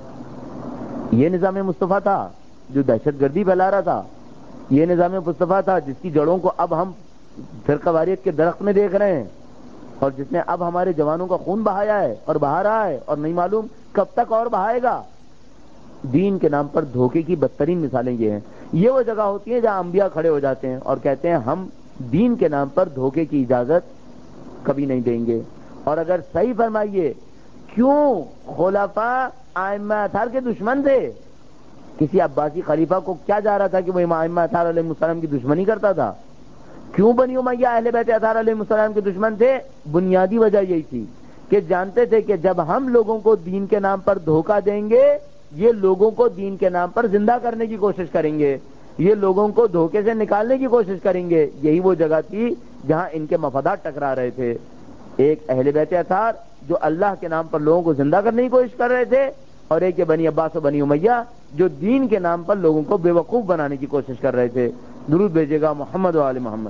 یہ نظام مصطفیٰ تھا جو دہشت گردی پھیلا رہا تھا، یہ نظام مصطفیٰ تھا جس کی جڑوں کو اب ہم فرقہ واریت کے درخت میں دیکھ رہے ہیں، اور جس نے اب ہمارے جوانوں کا خون بہایا ہے اور بہا رہا ہے، اور نہیں معلوم کب تک اور بہائے گا. دین کے نام پر دھوکے کی بدترین مثالیں یہ ہیں. یہ وہ جگہ ہوتی ہے جہاں انبیاء کھڑے ہو جاتے ہیں اور کہتے ہیں ہم دین کے نام پر دھوکے کی اجازت کبھی نہیں دیں گے. اور اگر صحیح فرمائیے، کیوں خلفاء ائمہ اطہار کے دشمن تھے؟ کسی عباسی خلیفہ کو کیا جا رہا تھا کہ وہ ائمہ اطہار علیہ السلام کی دشمنی کرتا تھا؟ کیوں بنی امیہ اہل بیت اطہار علیہ السلام کے دشمن تھے؟ بنیادی وجہ یہی تھی کہ جانتے تھے کہ جب ہم لوگوں کو دین کے نام پر دھوکہ دیں گے یہ لوگوں کو دین کے نام پر زندہ کرنے کی کوشش کریں گے، یہ لوگوں کو دھوکے سے نکالنے کی کوشش کریں گے۔ یہی وہ جگہ تھی جہاں ان کے مفادات ٹکرا رہے تھے، ایک اہل بیت اطہار جو اللہ کے نام پر لوگوں کو زندہ کرنے کی کوشش کر رہے تھے، اور ایک یہ بنی عباس و بنی امیہ جو دین کے نام پر لوگوں کو بے وقوف بنانے کی کوشش کر رہے تھے۔ درود بھیجے گا محمد و آل محمد،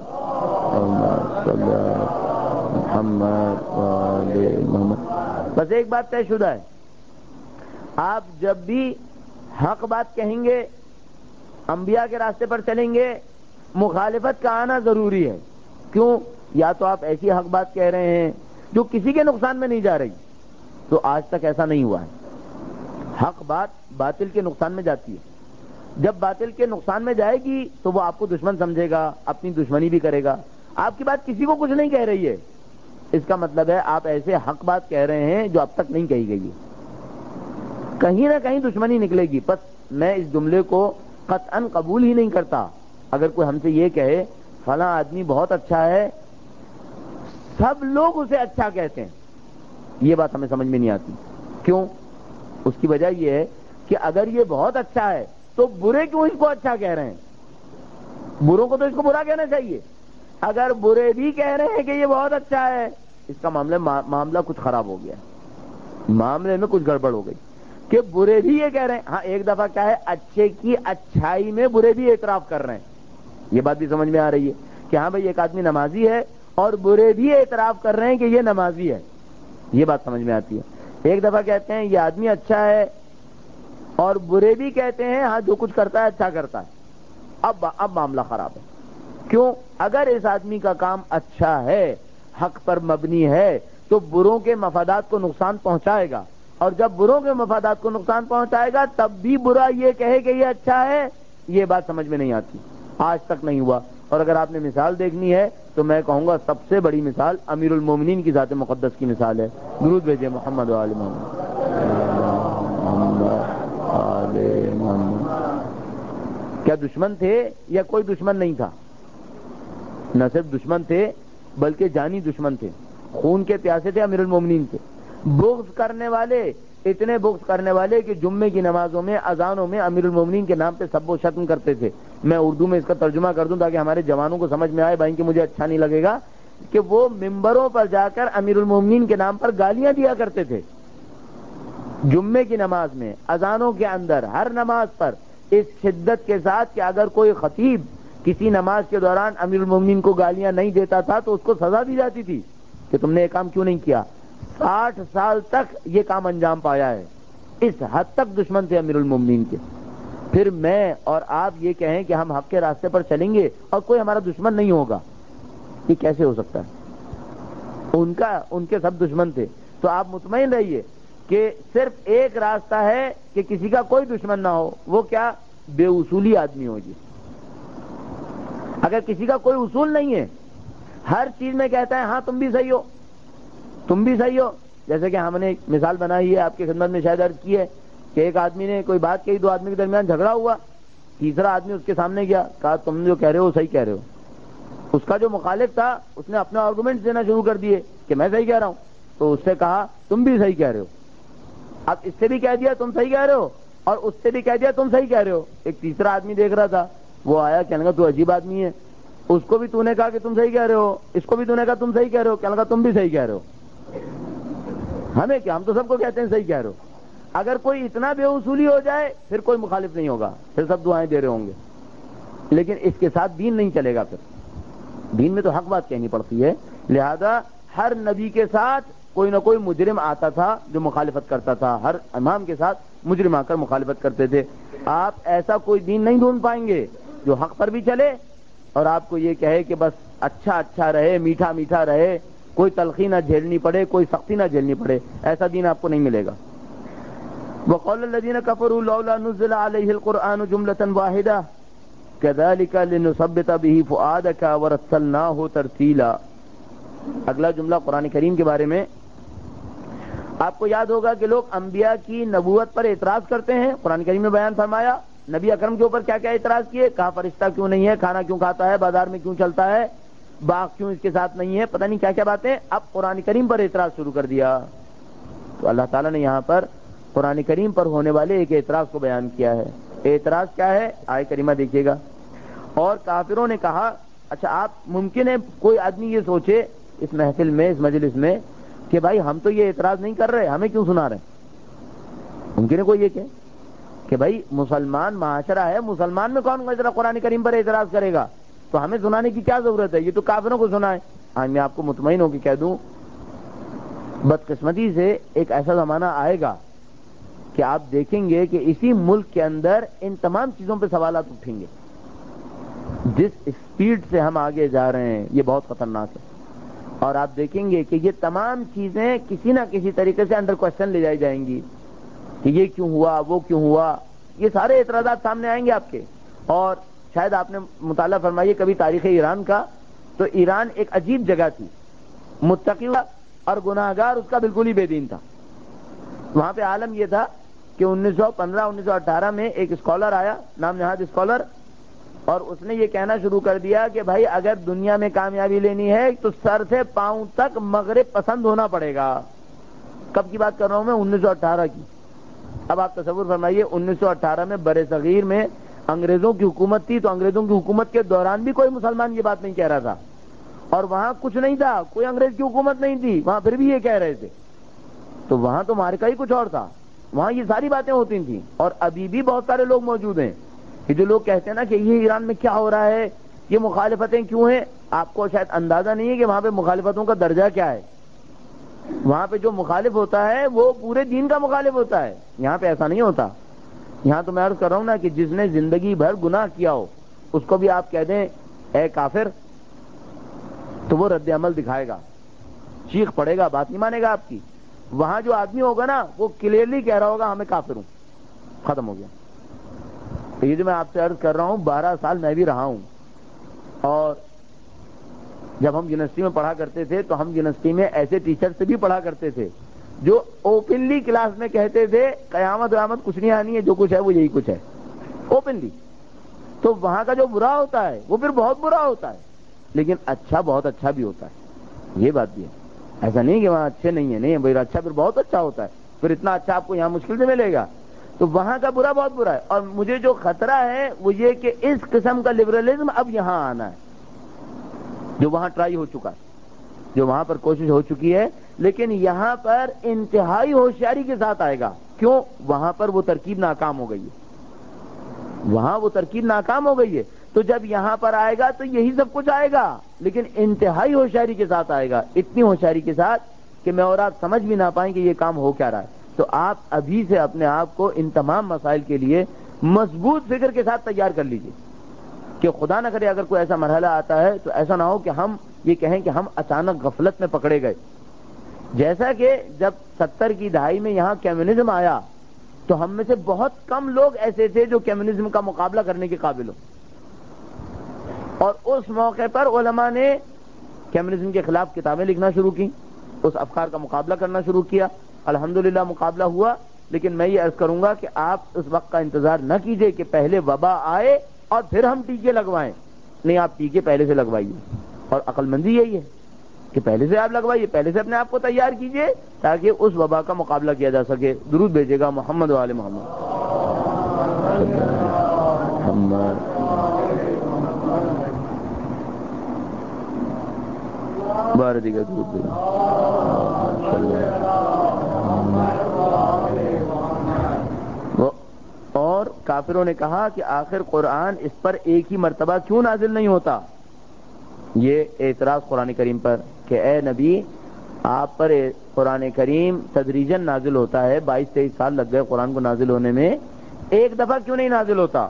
محمد و آل محمد۔ بس ایک بات طے شدہ ہے، آپ جب بھی حق بات کہیں گے، انبیاء کے راستے پر چلیں گے، مخالفت کا آنا ضروری ہے۔ کیوں؟ یا تو آپ ایسی حق بات کہہ رہے ہیں جو کسی کے نقصان میں نہیں جا رہی، تو آج تک ایسا نہیں ہوا ہے۔ حق بات باطل کے نقصان میں جاتی ہے، جب باطل کے نقصان میں جائے گی تو وہ آپ کو دشمن سمجھے گا، اپنی دشمنی بھی کرے گا۔ آپ کی بات کسی کو کچھ نہیں کہہ رہی ہے، اس کا مطلب ہے آپ ایسے حق بات کہہ رہے ہیں جو اب تک نہیں کہی گئی ہے، کہیں نہ کہیں دشمنی نکلے گی۔ بس میں اس جملے کو قطعاً قبول ہی نہیں کرتا۔ اگر کوئی ہم سے یہ کہے فلاں آدمی بہت اچھا ہے، سب لوگ اسے اچھا کہتے ہیں، یہ بات ہمیں سمجھ میں نہیں آتی۔ کیوں؟ اس کی وجہ یہ ہے کہ اگر یہ بہت اچھا ہے تو برے کیوں اس کو اچھا کہہ رہے ہیں؟ بروں کو تو اس کو برا کہنا چاہیے۔ اگر برے بھی کہہ رہے ہیں کہ یہ بہت اچھا ہے، اس کا معاملہ کچھ خراب ہو گیا، معاملے میں کچھ گڑبڑ ہو گئی کہ برے بھی یہ کہہ رہے ہیں۔ ہاں ایک دفعہ کیا ہے، اچھے کی اچھائی میں برے بھی اعتراف کر رہے ہیں، یہ بات بھی سمجھ میں آ رہی ہے کہ ہاں بھائی ایک آدمی نمازی ہے اور برے بھی اعتراف کر رہے ہیں کہ یہ نمازی ہے، یہ بات سمجھ میں آتی ہے۔ ایک دفعہ کہتے ہیں یہ آدمی اچھا ہے اور برے بھی کہتے ہیں ہاں جو کچھ کرتا ہے اچھا کرتا ہے، اب معاملہ خراب ہے۔ کیوں؟ اگر اس آدمی کا کام اچھا ہے، حق پر مبنی ہے، تو بروں کے مفادات کو نقصان پہنچائے گا، اور جب بروں کے مفادات کو نقصان پہنچائے گا تب بھی برا یہ کہے کہ یہ اچھا ہے، یہ بات سمجھ میں نہیں آتی، آج تک نہیں ہوا۔ اور اگر آپ نے مثال دیکھنی ہے تو میں کہوں گا سب سے بڑی مثال امیر المومنین کی ذات مقدس کی مثال ہے۔ درود بھیجے محمد و آل محمد۔ کیا دشمن تھے یا کوئی دشمن نہیں تھا؟ نہ صرف دشمن تھے بلکہ جانی دشمن تھے، خون کے پیاسے تھے امیر المومنین تھے، بغض کرنے والے، اتنے بغض کرنے والے کہ جمعے کی نمازوں میں اذانوں میں امیر المومنین کے نام پہ سب و شتم کرتے تھے۔ میں اردو میں اس کا ترجمہ کر دوں تاکہ ہمارے جوانوں کو سمجھ میں آئے، بھائی کہ مجھے اچھا نہیں لگے گا، کہ وہ ممبروں پر جا کر امیر المومنین کے نام پر گالیاں دیا کرتے تھے، جمعے کی نماز میں، اذانوں کے اندر، ہر نماز پر، اس شدت کے ساتھ کہ اگر کوئی خطیب کسی نماز کے دوران امیر المومنین کو گالیاں نہیں دیتا تھا تو اس کو سزا دی جاتی تھی کہ تم نے یہ کام کیوں نہیں کیا۔ 60 سال تک یہ کام انجام پایا ہے، اس حد تک دشمن تھے امیر المومنین کے۔ پھر میں اور آپ یہ کہیں کہ ہم حق کے راستے پر چلیں گے اور کوئی ہمارا دشمن نہیں ہوگا، یہ کیسے ہو سکتا ہے؟ ان کے سب دشمن تھے۔ تو آپ مطمئن رہیے کہ صرف ایک راستہ ہے کہ کسی کا کوئی دشمن نہ ہو، وہ کیا؟ بے اصولی آدمی ہوگی۔ اگر کسی کا کوئی اصول نہیں ہے، ہر چیز میں کہتا ہے ہاں تم بھی صحیح ہو، تم بھی صحیح ہو، جیسے کہ ہم نے ایک مثال بنائی ہے، آپ کی خدمت میں شاید عرض کی ہے کہ ایک آدمی نے کوئی بات کہی، دو آدمی کے درمیان جھگڑا ہوا، تیسرا آدمی اس کے سامنے گیا، کہا تم جو کہہ رہے ہو صحیح کہہ رہے ہو۔ اس کا جو مخالف تھا اس نے اپنے آرگومنٹ دینا شروع کر دیے کہ میں صحیح کہہ رہا ہوں، تو اس سے کہا تم بھی صحیح کہہ رہے ہو۔ اب اس سے بھی کہہ دیا تم صحیح کہہ رہے ہو اور اس سے بھی کہہ دیا تم صحیح کہہ رہے ہو۔ ایک تیسرا آدمی دیکھ رہا تھا، وہ آیا، کہنے لگا تو عجیب آدمی ہے، اس کو بھی تو نے کہا کہ تم صحیح کہہ رہے ہو، اس کو بھی تو نے کہا تم صحیح کہہ رہے ہو، کہنے لگا تم بھی صحیح کہہ رہے ہو۔ ہمیں کیا، ہم تو سب کو کہتے ہیں صحیح کہہ رہے ہو۔ اگر کوئی اتنا بے اصولی ہو جائے پھر کوئی مخالف نہیں ہوگا، پھر سب دعائیں دے رہے ہوں گے، لیکن اس کے ساتھ دین نہیں چلے گا۔ پھر دین میں تو حق بات کہنی پڑتی ہے، لہذا ہر نبی کے ساتھ کوئی نہ کوئی مجرم آتا تھا جو مخالفت کرتا تھا، ہر امام کے ساتھ مجرم آ کر مخالفت کرتے تھے۔ آپ ایسا کوئی دین نہیں ڈھونڈ پائیں گے جو حق پر بھی چلے اور آپ کو یہ کہے کہ بس اچھا اچھا رہے، میٹھا میٹھا رہے، کوئی تلخی نہ جھیلنی پڑے، کوئی سختی نہ جھیلنی پڑے، ایسا دین آپ کو نہیں ملے گا۔ وقال الذين كفروا لولا نزل عليه القرآن جملة واحدة كذلك لنثبت به فؤادك ورتلناه ترتیلا۔ اگلا جملہ قرآن کریم کے بارے میں آپ کو یاد ہوگا کہ لوگ انبیاء کی نبوت پر اعتراض کرتے ہیں، قرآن کریم میں بیان فرمایا نبی اکرم کے اوپر کیا کیا اعتراض کیے، کہا فرشتہ کیوں نہیں ہے، کھانا کیوں کھاتا ہے، بازار میں کیوں چلتا ہے، باغ کیوں اس کے ساتھ نہیں ہے، پتہ نہیں کیا کیا باتیں، اب قرآن کریم پر اعتراض شروع کر دیا. تو اللہ تعالیٰ نے یہاں پر قرآن کریم پر ہونے والے ایک اعتراض کو بیان کیا ہے. اعتراض کیا ہے؟ آیت کریمہ دیکھیے گا. اور کافروں نے کہا، اچھا آپ ممکن ہے کوئی آدمی یہ سوچے اس محفل میں، اس مجلس میں، کہ بھائی ہم تو یہ اعتراض نہیں کر رہے، ہمیں کیوں سنا رہے ہیں؟ ممکن ہے کوئی یہ کہ بھائی مسلمان معاشرہ ہے، مسلمان میں کون ذرا قرآن کریم پر اعتراض کرے گا، تو ہمیں سنانے کی کیا ضرورت ہے، یہ تو کافروں کو سنائے. آج میں آپ کو مطمئن ہو کے کہہ دوں، بدقسمتی سے ایک ایسا زمانہ آئے گا کہ آپ دیکھیں گے کہ اسی ملک کے اندر ان تمام چیزوں پہ سوالات اٹھیں گے. جس اسپیڈ سے ہم آگے جا رہے ہیں یہ بہت خطرناک ہے، اور آپ دیکھیں گے کہ یہ تمام چیزیں کسی نہ کسی طریقے سے انڈر کوشچن لے جائی جائیں گی کہ یہ کیوں ہوا، وہ کیوں ہوا. یہ سارے اعتراضات سامنے آئیں گے آپ کے. اور شاید آپ نے مطالعہ فرمائیے کبھی تاریخ ایران کا، تو ایران ایک عجیب جگہ تھی، متقی اور گناہگار اس کا بالکل ہی بے دین تھا. وہاں پہ عالم یہ تھا کہ 1918 میں ایک اسکالر آیا، نام نہاد اسکالر، اور اس نے یہ کہنا شروع کر دیا کہ بھائی اگر دنیا میں کامیابی لینی ہے تو سر سے پاؤں تک مغرب پسند ہونا پڑے گا. کب کی بات کر رہا ہوں میں؟ 1918 کی. اب آپ تصور فرمائیے 1918 میں برِ صغیر میں انگریزوں کی حکومت تھی، تو انگریزوں کی حکومت کے دوران بھی کوئی مسلمان یہ بات نہیں کہہ رہا تھا، اور وہاں کچھ نہیں تھا، کوئی انگریز کی حکومت نہیں تھی، وہاں پھر بھی یہ کہہ رہے تھے. تو وہاں تو مارکا ہی کچھ اور تھا، وہاں یہ ساری باتیں ہوتی تھیں. اور ابھی بھی بہت سارے لوگ موجود ہیں کہ جو لوگ کہتے ہیں نا کہ یہ ایران میں کیا ہو رہا ہے، یہ مخالفتیں کیوں ہیں. آپ کو شاید اندازہ نہیں ہے کہ وہاں پہ مخالفتوں کا درجہ کیا ہے. وہاں پہ جو مخالف ہوتا ہے وہ پورے دین کا مخالف ہوتا ہے. یہاں پہ ایسا نہیں ہوتا. یہاں تو میں عرض کر رہا ہوں نا کہ جس نے زندگی بھر گناہ کیا ہو اس کو بھی آپ کہہ دیں اے کافر، تو وہ رد عمل دکھائے گا، چیخ پڑے گا، بات نہیں مانے گا آپ کی. وہاں جو آدمی ہوگا نا وہ کلیئرلی کہہ رہا ہوگا ہمیں کافر ہوں، ختم ہو گیا. تو یہ جو میں آپ سے عرض کر رہا ہوں 12 سال میں بھی رہا ہوں. اور جب ہم یونیورسٹی میں پڑھا کرتے تھے تو ہم یونیورسٹی میں ایسے ٹیچر سے بھی پڑھا کرتے تھے جو اوپنلی کلاس میں کہتے تھے قیامت ویامت کچھ نہیں آنی ہے، جو کچھ ہے وہ یہی کچھ ہے، اوپنلی. تو وہاں کا جو برا ہوتا ہے وہ پھر بہت برا ہوتا ہے، لیکن اچھا بہت اچھا بھی ہوتا ہے. یہ بات بھی ہے، ایسا نہیں کہ وہاں اچھے نہیں ہے، نہیں بھائی اچھا پھر بہت اچھا ہوتا ہے، پھر اتنا اچھا آپ کو یہاں مشکل سے ملے گا. تو وہاں کا برا بہت برا ہے. اور مجھے جو خطرہ ہے وہ یہ کہ اس قسم کا لبرلزم اب یہاں آنا ہے، جو وہاں ٹرائی ہو چکا ہے، جو وہاں پر کوشش ہو چکی ہے، لیکن یہاں پر انتہائی ہوشیاری کے ساتھ آئے گا. کیوں؟ وہاں پر وہ ترکیب ناکام ہو گئی ہے، وہاں وہ ترکیب ناکام ہو گئی ہے. تو جب یہاں پر آئے گا تو یہی سب کچھ آئے گا، لیکن انتہائی ہوشیاری کے ساتھ آئے گا، اتنی ہوشیاری کے ساتھ کہ میں اور آپ سمجھ بھی نہ پائیں کہ یہ کام ہو کیا رہا ہے. تو آپ ابھی سے اپنے آپ کو ان تمام مسائل کے لیے مضبوط فکر کے ساتھ تیار کر لیجئے کہ خدا نہ کرے اگر کوئی ایسا مرحلہ آتا ہے تو ایسا نہ ہو کہ ہم یہ کہیں کہ ہم اچانک غفلت میں پکڑے گئے. جیسا کہ جب 70 کی دہائی میں یہاں کمیونزم آیا تو ہم میں سے بہت کم لوگ ایسے تھے جو کمیونزم کا مقابلہ کرنے کے قابل ہو، اور اس موقع پر علماء نے کمیونزم کے خلاف کتابیں لکھنا شروع کی، اس افکار کا مقابلہ کرنا شروع کیا. الحمدللہ مقابلہ ہوا. لیکن میں یہ عرض کروں گا کہ آپ اس وقت کا انتظار نہ کیجئے کہ پہلے وبا آئے اور پھر ہم ٹیکے لگوائیں. نہیں، آپ ٹیکے پہلے سے لگوائیے، اور عقل مندی یہی ہے کہ پہلے سے آپ لگوائیے، پہلے سے اپنے آپ کو تیار کیجئے تاکہ اس وبا کا مقابلہ کیا جا سکے. درود بھیجے گا محمد و آل محمد. بار دیگر درود بھیجے. اور کافروں نے کہا کہ آخر قرآن اس پر ایک ہی مرتبہ کیوں نازل نہیں ہوتا. یہ اعتراض قرآن کریم پر کہ اے نبی آپ پر قرآن کریم تدریجاً نازل ہوتا ہے، 22-23 سال لگ گئے قرآن کو نازل ہونے میں، ایک دفعہ کیوں نہیں نازل ہوتا؟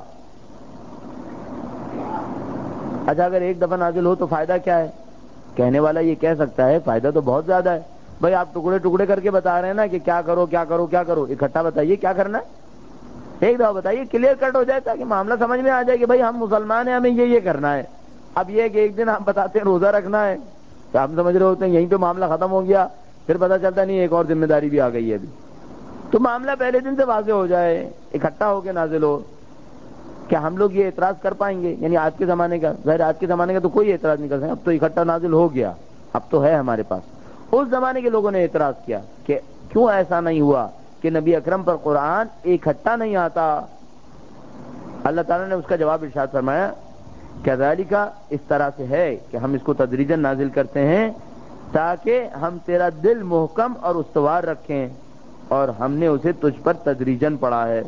اچھا اگر ایک دفعہ نازل ہو تو فائدہ کیا ہے؟ کہنے والا یہ کہہ سکتا ہے فائدہ تو بہت زیادہ ہے. بھائی آپ ٹکڑے ٹکڑے کر کے بتا رہے ہیں نا کہ کیا کرو کیا کرو کیا کرو، اکٹھا بتائیے کیا کرنا ہے، ایک دفعہ بتائیے، کلیئر کٹ ہو جائے تاکہ معاملہ سمجھ میں آ جائے کہ بھائی ہم مسلمان ہیں، ہمیں یہ کرنا ہے. اب یہ کہ ایک دن ہم بتاتے ہیں روزہ رکھنا ہے تو ہم سمجھ رہے ہوتے ہیں یہیں پہ معاملہ ختم ہو گیا، پھر پتہ چلتا نہیں ایک اور ذمہ داری بھی آ گئی ہے ابھی. تو معاملہ پہلے دن سے واضح ہو جائے، اکٹھا ہو کے نازل ہو. کیا ہم لوگ یہ اعتراض کر پائیں گے؟ یعنی آج کے زمانے کا، ظاہر آج کے زمانے کا تو کوئی اعتراض نہیں کر سکتا، اب تو اکٹھا نازل ہو گیا، اب تو ہے ہمارے پاس۔ اس زمانے کے لوگوں نے اعتراض کیا کہ کیوں ایسا نہیں ہوا کہ نبی اکرم پر قرآن اکٹھا نہیں آتا؟ اللہ تعالیٰ نے اس کا جواب ارشاد فرمایا کذالک، اس طرح سے ہے کہ ہم اس کو تدریجاً نازل کرتے ہیں تاکہ ہم تیرا دل محکم اور استوار رکھیں، اور ہم نے اسے تجھ پر تدریجاً پڑھا ہے۔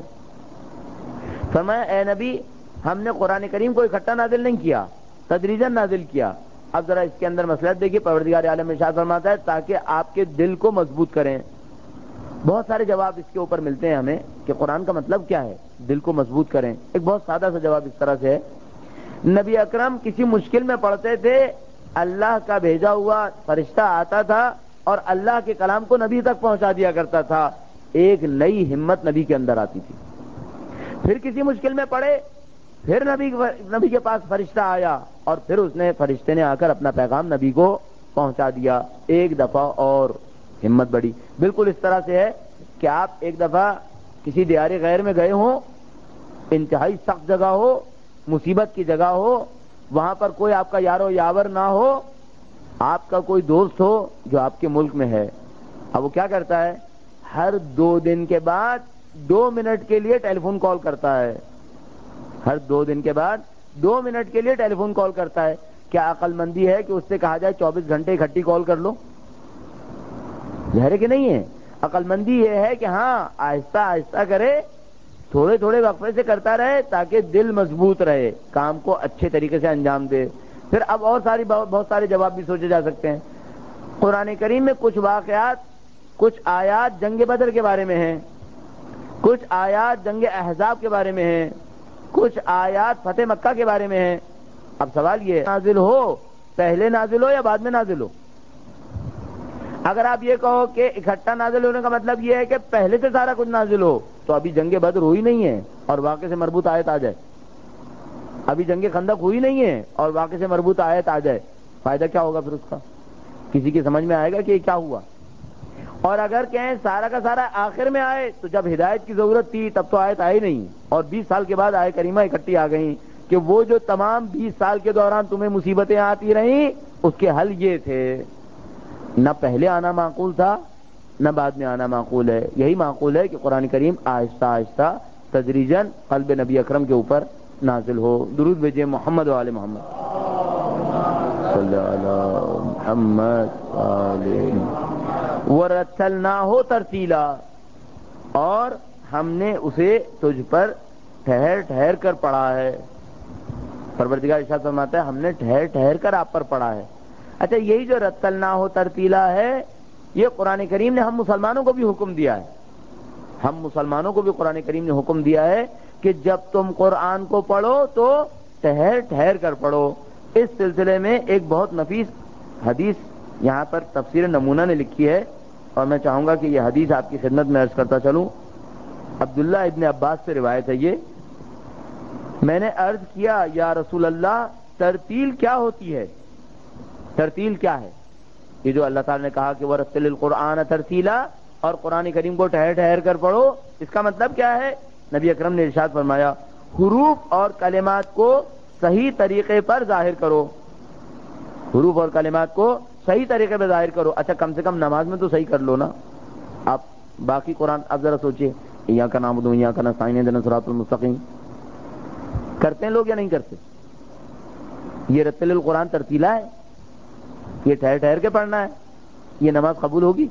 فرمایا اے نبی، ہم نے قرآن کریم کو اکٹھا نازل نہیں کیا، تدریجاً نازل کیا۔ اب ذرا اس کے اندر مصلحت دیکھیے، پروردگار عالم ارشاد فرماتا ہے تاکہ آپ کے دل کو مضبوط کریں۔ بہت سارے جواب اس کے اوپر ملتے ہیں ہمیں کہ قرآن کا مطلب کیا ہے، دل کو مضبوط کریں۔ ایک بہت سادہ سا جواب اس طرح سے ہے، نبی اکرم کسی مشکل میں پڑھتے تھے، اللہ کا بھیجا ہوا فرشتہ آتا تھا اور اللہ کے کلام کو نبی تک پہنچا دیا کرتا تھا، ایک نئی ہمت نبی کے اندر آتی تھی۔ پھر کسی مشکل میں پڑے، پھر نبی کے پاس فرشتہ آیا اور پھر فرشتے نے آ کر اپنا پیغام نبی کو پہنچا دیا، ایک دفعہ اور ہمت بڑھی۔ بالکل اس طرح سے ہے کہ آپ ایک دفعہ کسی دیار غیر میں گئے ہوں، انتہائی سخت جگہ ہو، مصیبت کی جگہ ہو، وہاں پر کوئی آپ کا یار و یاور نہ ہو، آپ کا کوئی دوست ہو جو آپ کے ملک میں ہے، اب وہ کیا کرتا ہے؟ ہر 2 دن کے بعد 2 منٹ کے لیے ٹیلی فون کال کرتا ہے، ہر 2 دن کے بعد 2 منٹ کے لیے ٹیلی فون کال کرتا ہے۔ کیا عقل مندی ہے کہ اس سے کہا جائے 24 گھنٹے اکٹھی کال کر لو؟ ظاہر ہے کہ نہیں ہے۔ عقل مندی یہ ہے کہ ہاں آہستہ آہستہ کرے، تھوڑے تھوڑے وقفے سے کرتا رہے تاکہ دل مضبوط رہے، کام کو اچھے طریقے سے انجام دے۔ پھر اب اور بہت سارے جواب بھی سوچے جا سکتے ہیں۔ قرآن کریم میں کچھ واقعات، کچھ آیات جنگ بدر کے بارے میں ہیں، کچھ آیات جنگ احزاب کے بارے میں ہیں، کچھ آیات فتح مکہ کے بارے میں ہیں۔ اب سوال یہ نازل ہو، پہلے نازل ہو یا بعد میں نازل ہو؟ اگر آپ یہ کہو کہ اکٹھا نازل ہونے کا مطلب یہ ہے کہ پہلے سے سارا کچھ نازل ہو، تو ابھی جنگ بدر ہوئی نہیں ہے اور واقعے سے مربوط آیت آ جائے، ابھی جنگ خندق ہوئی نہیں ہے اور واقعے سے مربوط آیت آ جائے، فائدہ کیا ہوگا پھر اس کا؟ کسی کی سمجھ میں آئے گا کہ یہ کیا ہوا؟ اور اگر کہیں سارا کا سارا آخر میں آئے تو جب ہدایت کی ضرورت تھی تب تو آیت آئی نہیں، اور 20 سال کے بعد آیت کریمہ اکٹھی آ گئیں کہ وہ جو تمام 20 سال کے دوران تمہیں مصیبتیں آتی رہیں اس کے حل یہ تھے۔ نہ پہلے آنا معقول تھا نہ بعد میں آنا معقول ہے، یہی معقول ہے کہ قرآن کریم آہستہ آہستہ تدریجاً قلب نبی اکرم کے اوپر نازل ہو۔ درود بھیجئے محمد و آل محمد صلی علی محمد وَرَتَّلْنَاهُ تَرْتِيلًا، اور ہم نے اسے تجھ پر ٹھہر ٹھہر کر پڑھا ہے۔ پروردگار ارشاد فرماتا ہے ہم نے ٹھہر ٹھہر کر آپ پر پڑھا ہے۔ اچھا، یہی جو رتلناہ ترتیلا ہے، یہ قرآن کریم نے ہم مسلمانوں کو بھی حکم دیا ہے، ہم مسلمانوں کو بھی قرآن کریم نے حکم دیا ہے کہ جب تم قرآن کو پڑھو تو ٹھہر ٹھہر کر پڑھو۔ اس سلسلے میں ایک بہت نفیس حدیث یہاں پر تفسیر نمونہ نے لکھی ہے، اور میں چاہوں گا کہ یہ حدیث آپ کی خدمت میں عرض کرتا چلوں۔ عبداللہ ابن عباس سے روایت ہے یہ، میں نے عرض کیا یا رسول اللہ ترتیل کیا ہوتی ہے؟ ترتیل کیا ہے؟ یہ جو اللہ تعالی نے کہا کہ وَرَتِّلِ الْقُرْآنَ تَرْتِيلًا، اور قرآن کریم کو ٹھہر ٹھہر کر پڑھو، اس کا مطلب کیا ہے؟ نبی اکرم نے ارشاد فرمایا حروف اور کلمات کو صحیح طریقے پر ظاہر کرو، حروف اور کلمات کو صحیح طریقے پہ ظاہر کرو۔ اچھا، کم سے کم نماز میں تو صحیح کر لو نا آپ۔ باقی قرآن اب ذرا سوچئے، ایاک نعبد و ایاک نستعین اہدنا الصراط المستقیم کرتے ہیں لوگ یا نہیں کرتے؟ یہ رتل القرآن ترتیلا ہے، یہ ٹھہر ٹھہر کے پڑھنا ہے، یہ نماز قبول ہوگی؟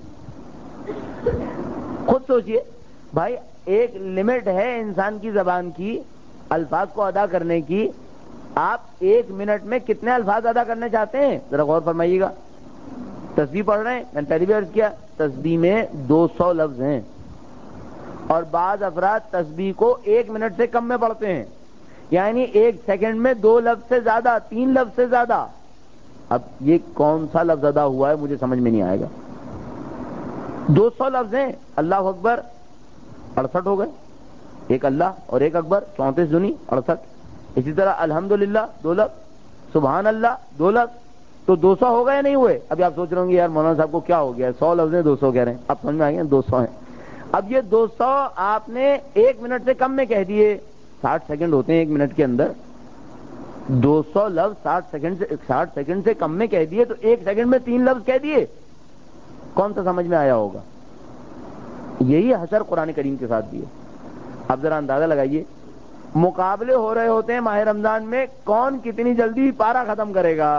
خود سوچئے بھائی، ایک لمٹ ہے انسان کی زبان کی، الفاظ کو ادا کرنے کی۔ آپ 1 منٹ میں کتنے الفاظ ادا کرنے چاہتے ہیں؟ ذرا غور فرمائیے گا۔ تسبیح پڑھ رہے ہیں، میں نے پہلے بھی عرض کیا تسبیح میں 200 لفظ ہیں، اور بعض افراد تسبیح کو 1 منٹ سے کم میں پڑھتے ہیں، یعنی 1 سیکنڈ میں 2 لفظ سے زیادہ، 3 لفظ سے زیادہ۔ اب یہ کون سا لفظ ادا ہوا ہے مجھے سمجھ میں نہیں آئے گا۔ 200 لفظ ہیں، اللہ اکبر 68 ہو گئے، ایک اللہ اور ایک اکبر 34 دونی 68، اسی طرح الحمدللہ 2 لفظ، سبحان اللہ 2 لفظ، تو 200 ہو گئے نہیں ہوئے؟ ابھی آپ سوچ رہے ہوں گے یار مولانا صاحب کو کیا ہو گیا، 100 لفظ ہیں 200 کہہ رہے ہیں، اب سمجھ میں آ گیا 200 ہیں۔ اب یہ 200 آپ نے 1 منٹ سے کم میں کہہ دیے 60 سیکنڈ ہوتے ہیں 1 منٹ کے اندر. 200 لفظ 60 سیکنڈ سے کم میں کہہ دیے تو 1 سیکنڈ میں 3 لفظ کہہ دیے. کون سا سمجھ میں آیا ہوگا؟ یہی حشر قرآن کریم کے ساتھ بھی ہے. اب ذرا اندازہ لگائیے, مقابلے ہو رہے ہوتے ہیں ماہ رمضان میں, کون کتنی جلدی پارا ختم کرے گا.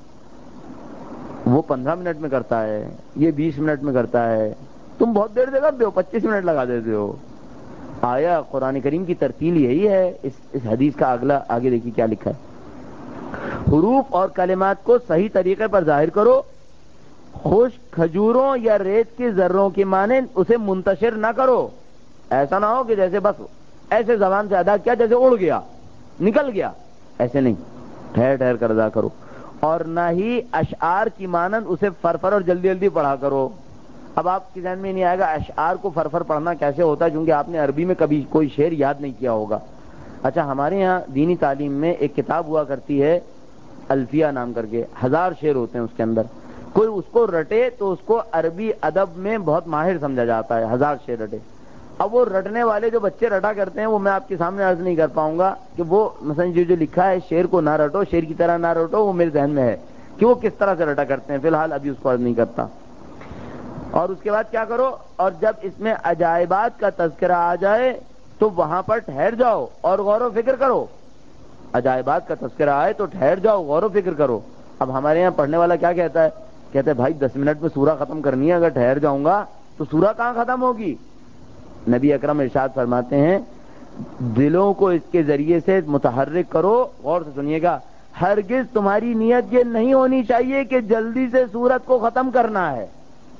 وہ 15 منٹ میں کرتا ہے, یہ 20 منٹ میں کرتا ہے, تم بہت دیر سے کرتے ہو, 25 منٹ لگا دیتے ہو. آیا قرآن کریم کی ترتیل یہی ہے. اس حدیث کا اگلا آگے دیکھیے کیا لکھا ہے. حروف اور کلمات کو صحیح طریقے پر ظاہر کرو, خشک کھجوروں یا ریت کے ذروں کی مانند اسے منتشر نہ کرو. ایسا نہ ہو کہ جیسے بس ایسے زبان سے ادا کیا جیسے اڑ گیا نکل گیا, ایسے نہیں, ٹھہر ٹھہر کر ادا کرو. اور نہ ہی اشعار کی مانند اسے فرفر اور جلدی جلدی پڑھا کرو. اب آپ کے ذہن میں نہیں آئے گا اشعار کو فرفر پڑھنا کیسے ہوتا ہے, کیونکہ آپ نے عربی میں کبھی کوئی شعر یاد نہیں کیا ہوگا. اچھا, ہمارے یہاں دینی تعلیم میں ایک کتاب ہوا کرتی ہے الفیہ نام کر کے, 1000 شعر ہوتے ہیں اس کے اندر. کوئی اس کو رٹے تو اس کو عربی ادب میں بہت ماہر سمجھا جاتا ہے, 1000 شعر رٹے. اب وہ رٹنے والے جو بچے رٹا کرتے ہیں وہ میں آپ کے سامنے عرض نہیں کر پاؤں گا کہ وہ مثلا جو لکھا ہے شعر کو نہ رٹو, شعر کی طرح نہ رٹو, وہ میرے ذہن میں ہے کہ وہ کس طرح سے رٹا کرتے ہیں. فی الحال ابھی اس کو عرض نہیں کرتا. اور اس کے بعد کیا کرو, اور جب اس میں عجائبات کا تذکرہ آ جائے تو وہاں پر ٹھہر جاؤ اور غور و فکر کرو. عجائبات کا تذکرہ آئے تو ٹھہر جاؤ, غور و فکر کرو. اب ہمارے یہاں پڑھنے والا کیا کہتا ہے, کہتے ہیں بھائی 10 منٹ میں سورہ ختم کرنی ہے, اگر ٹھہر جاؤں گا تو سورہ کہاں ختم ہوگی. نبی اکرم ارشاد فرماتے ہیں دلوں کو اس کے ذریعے سے متحرک کرو. غور سے سنیے گا, ہرگز تمہاری نیت یہ نہیں ہونی چاہیے کہ جلدی سے سورت کو ختم کرنا ہے.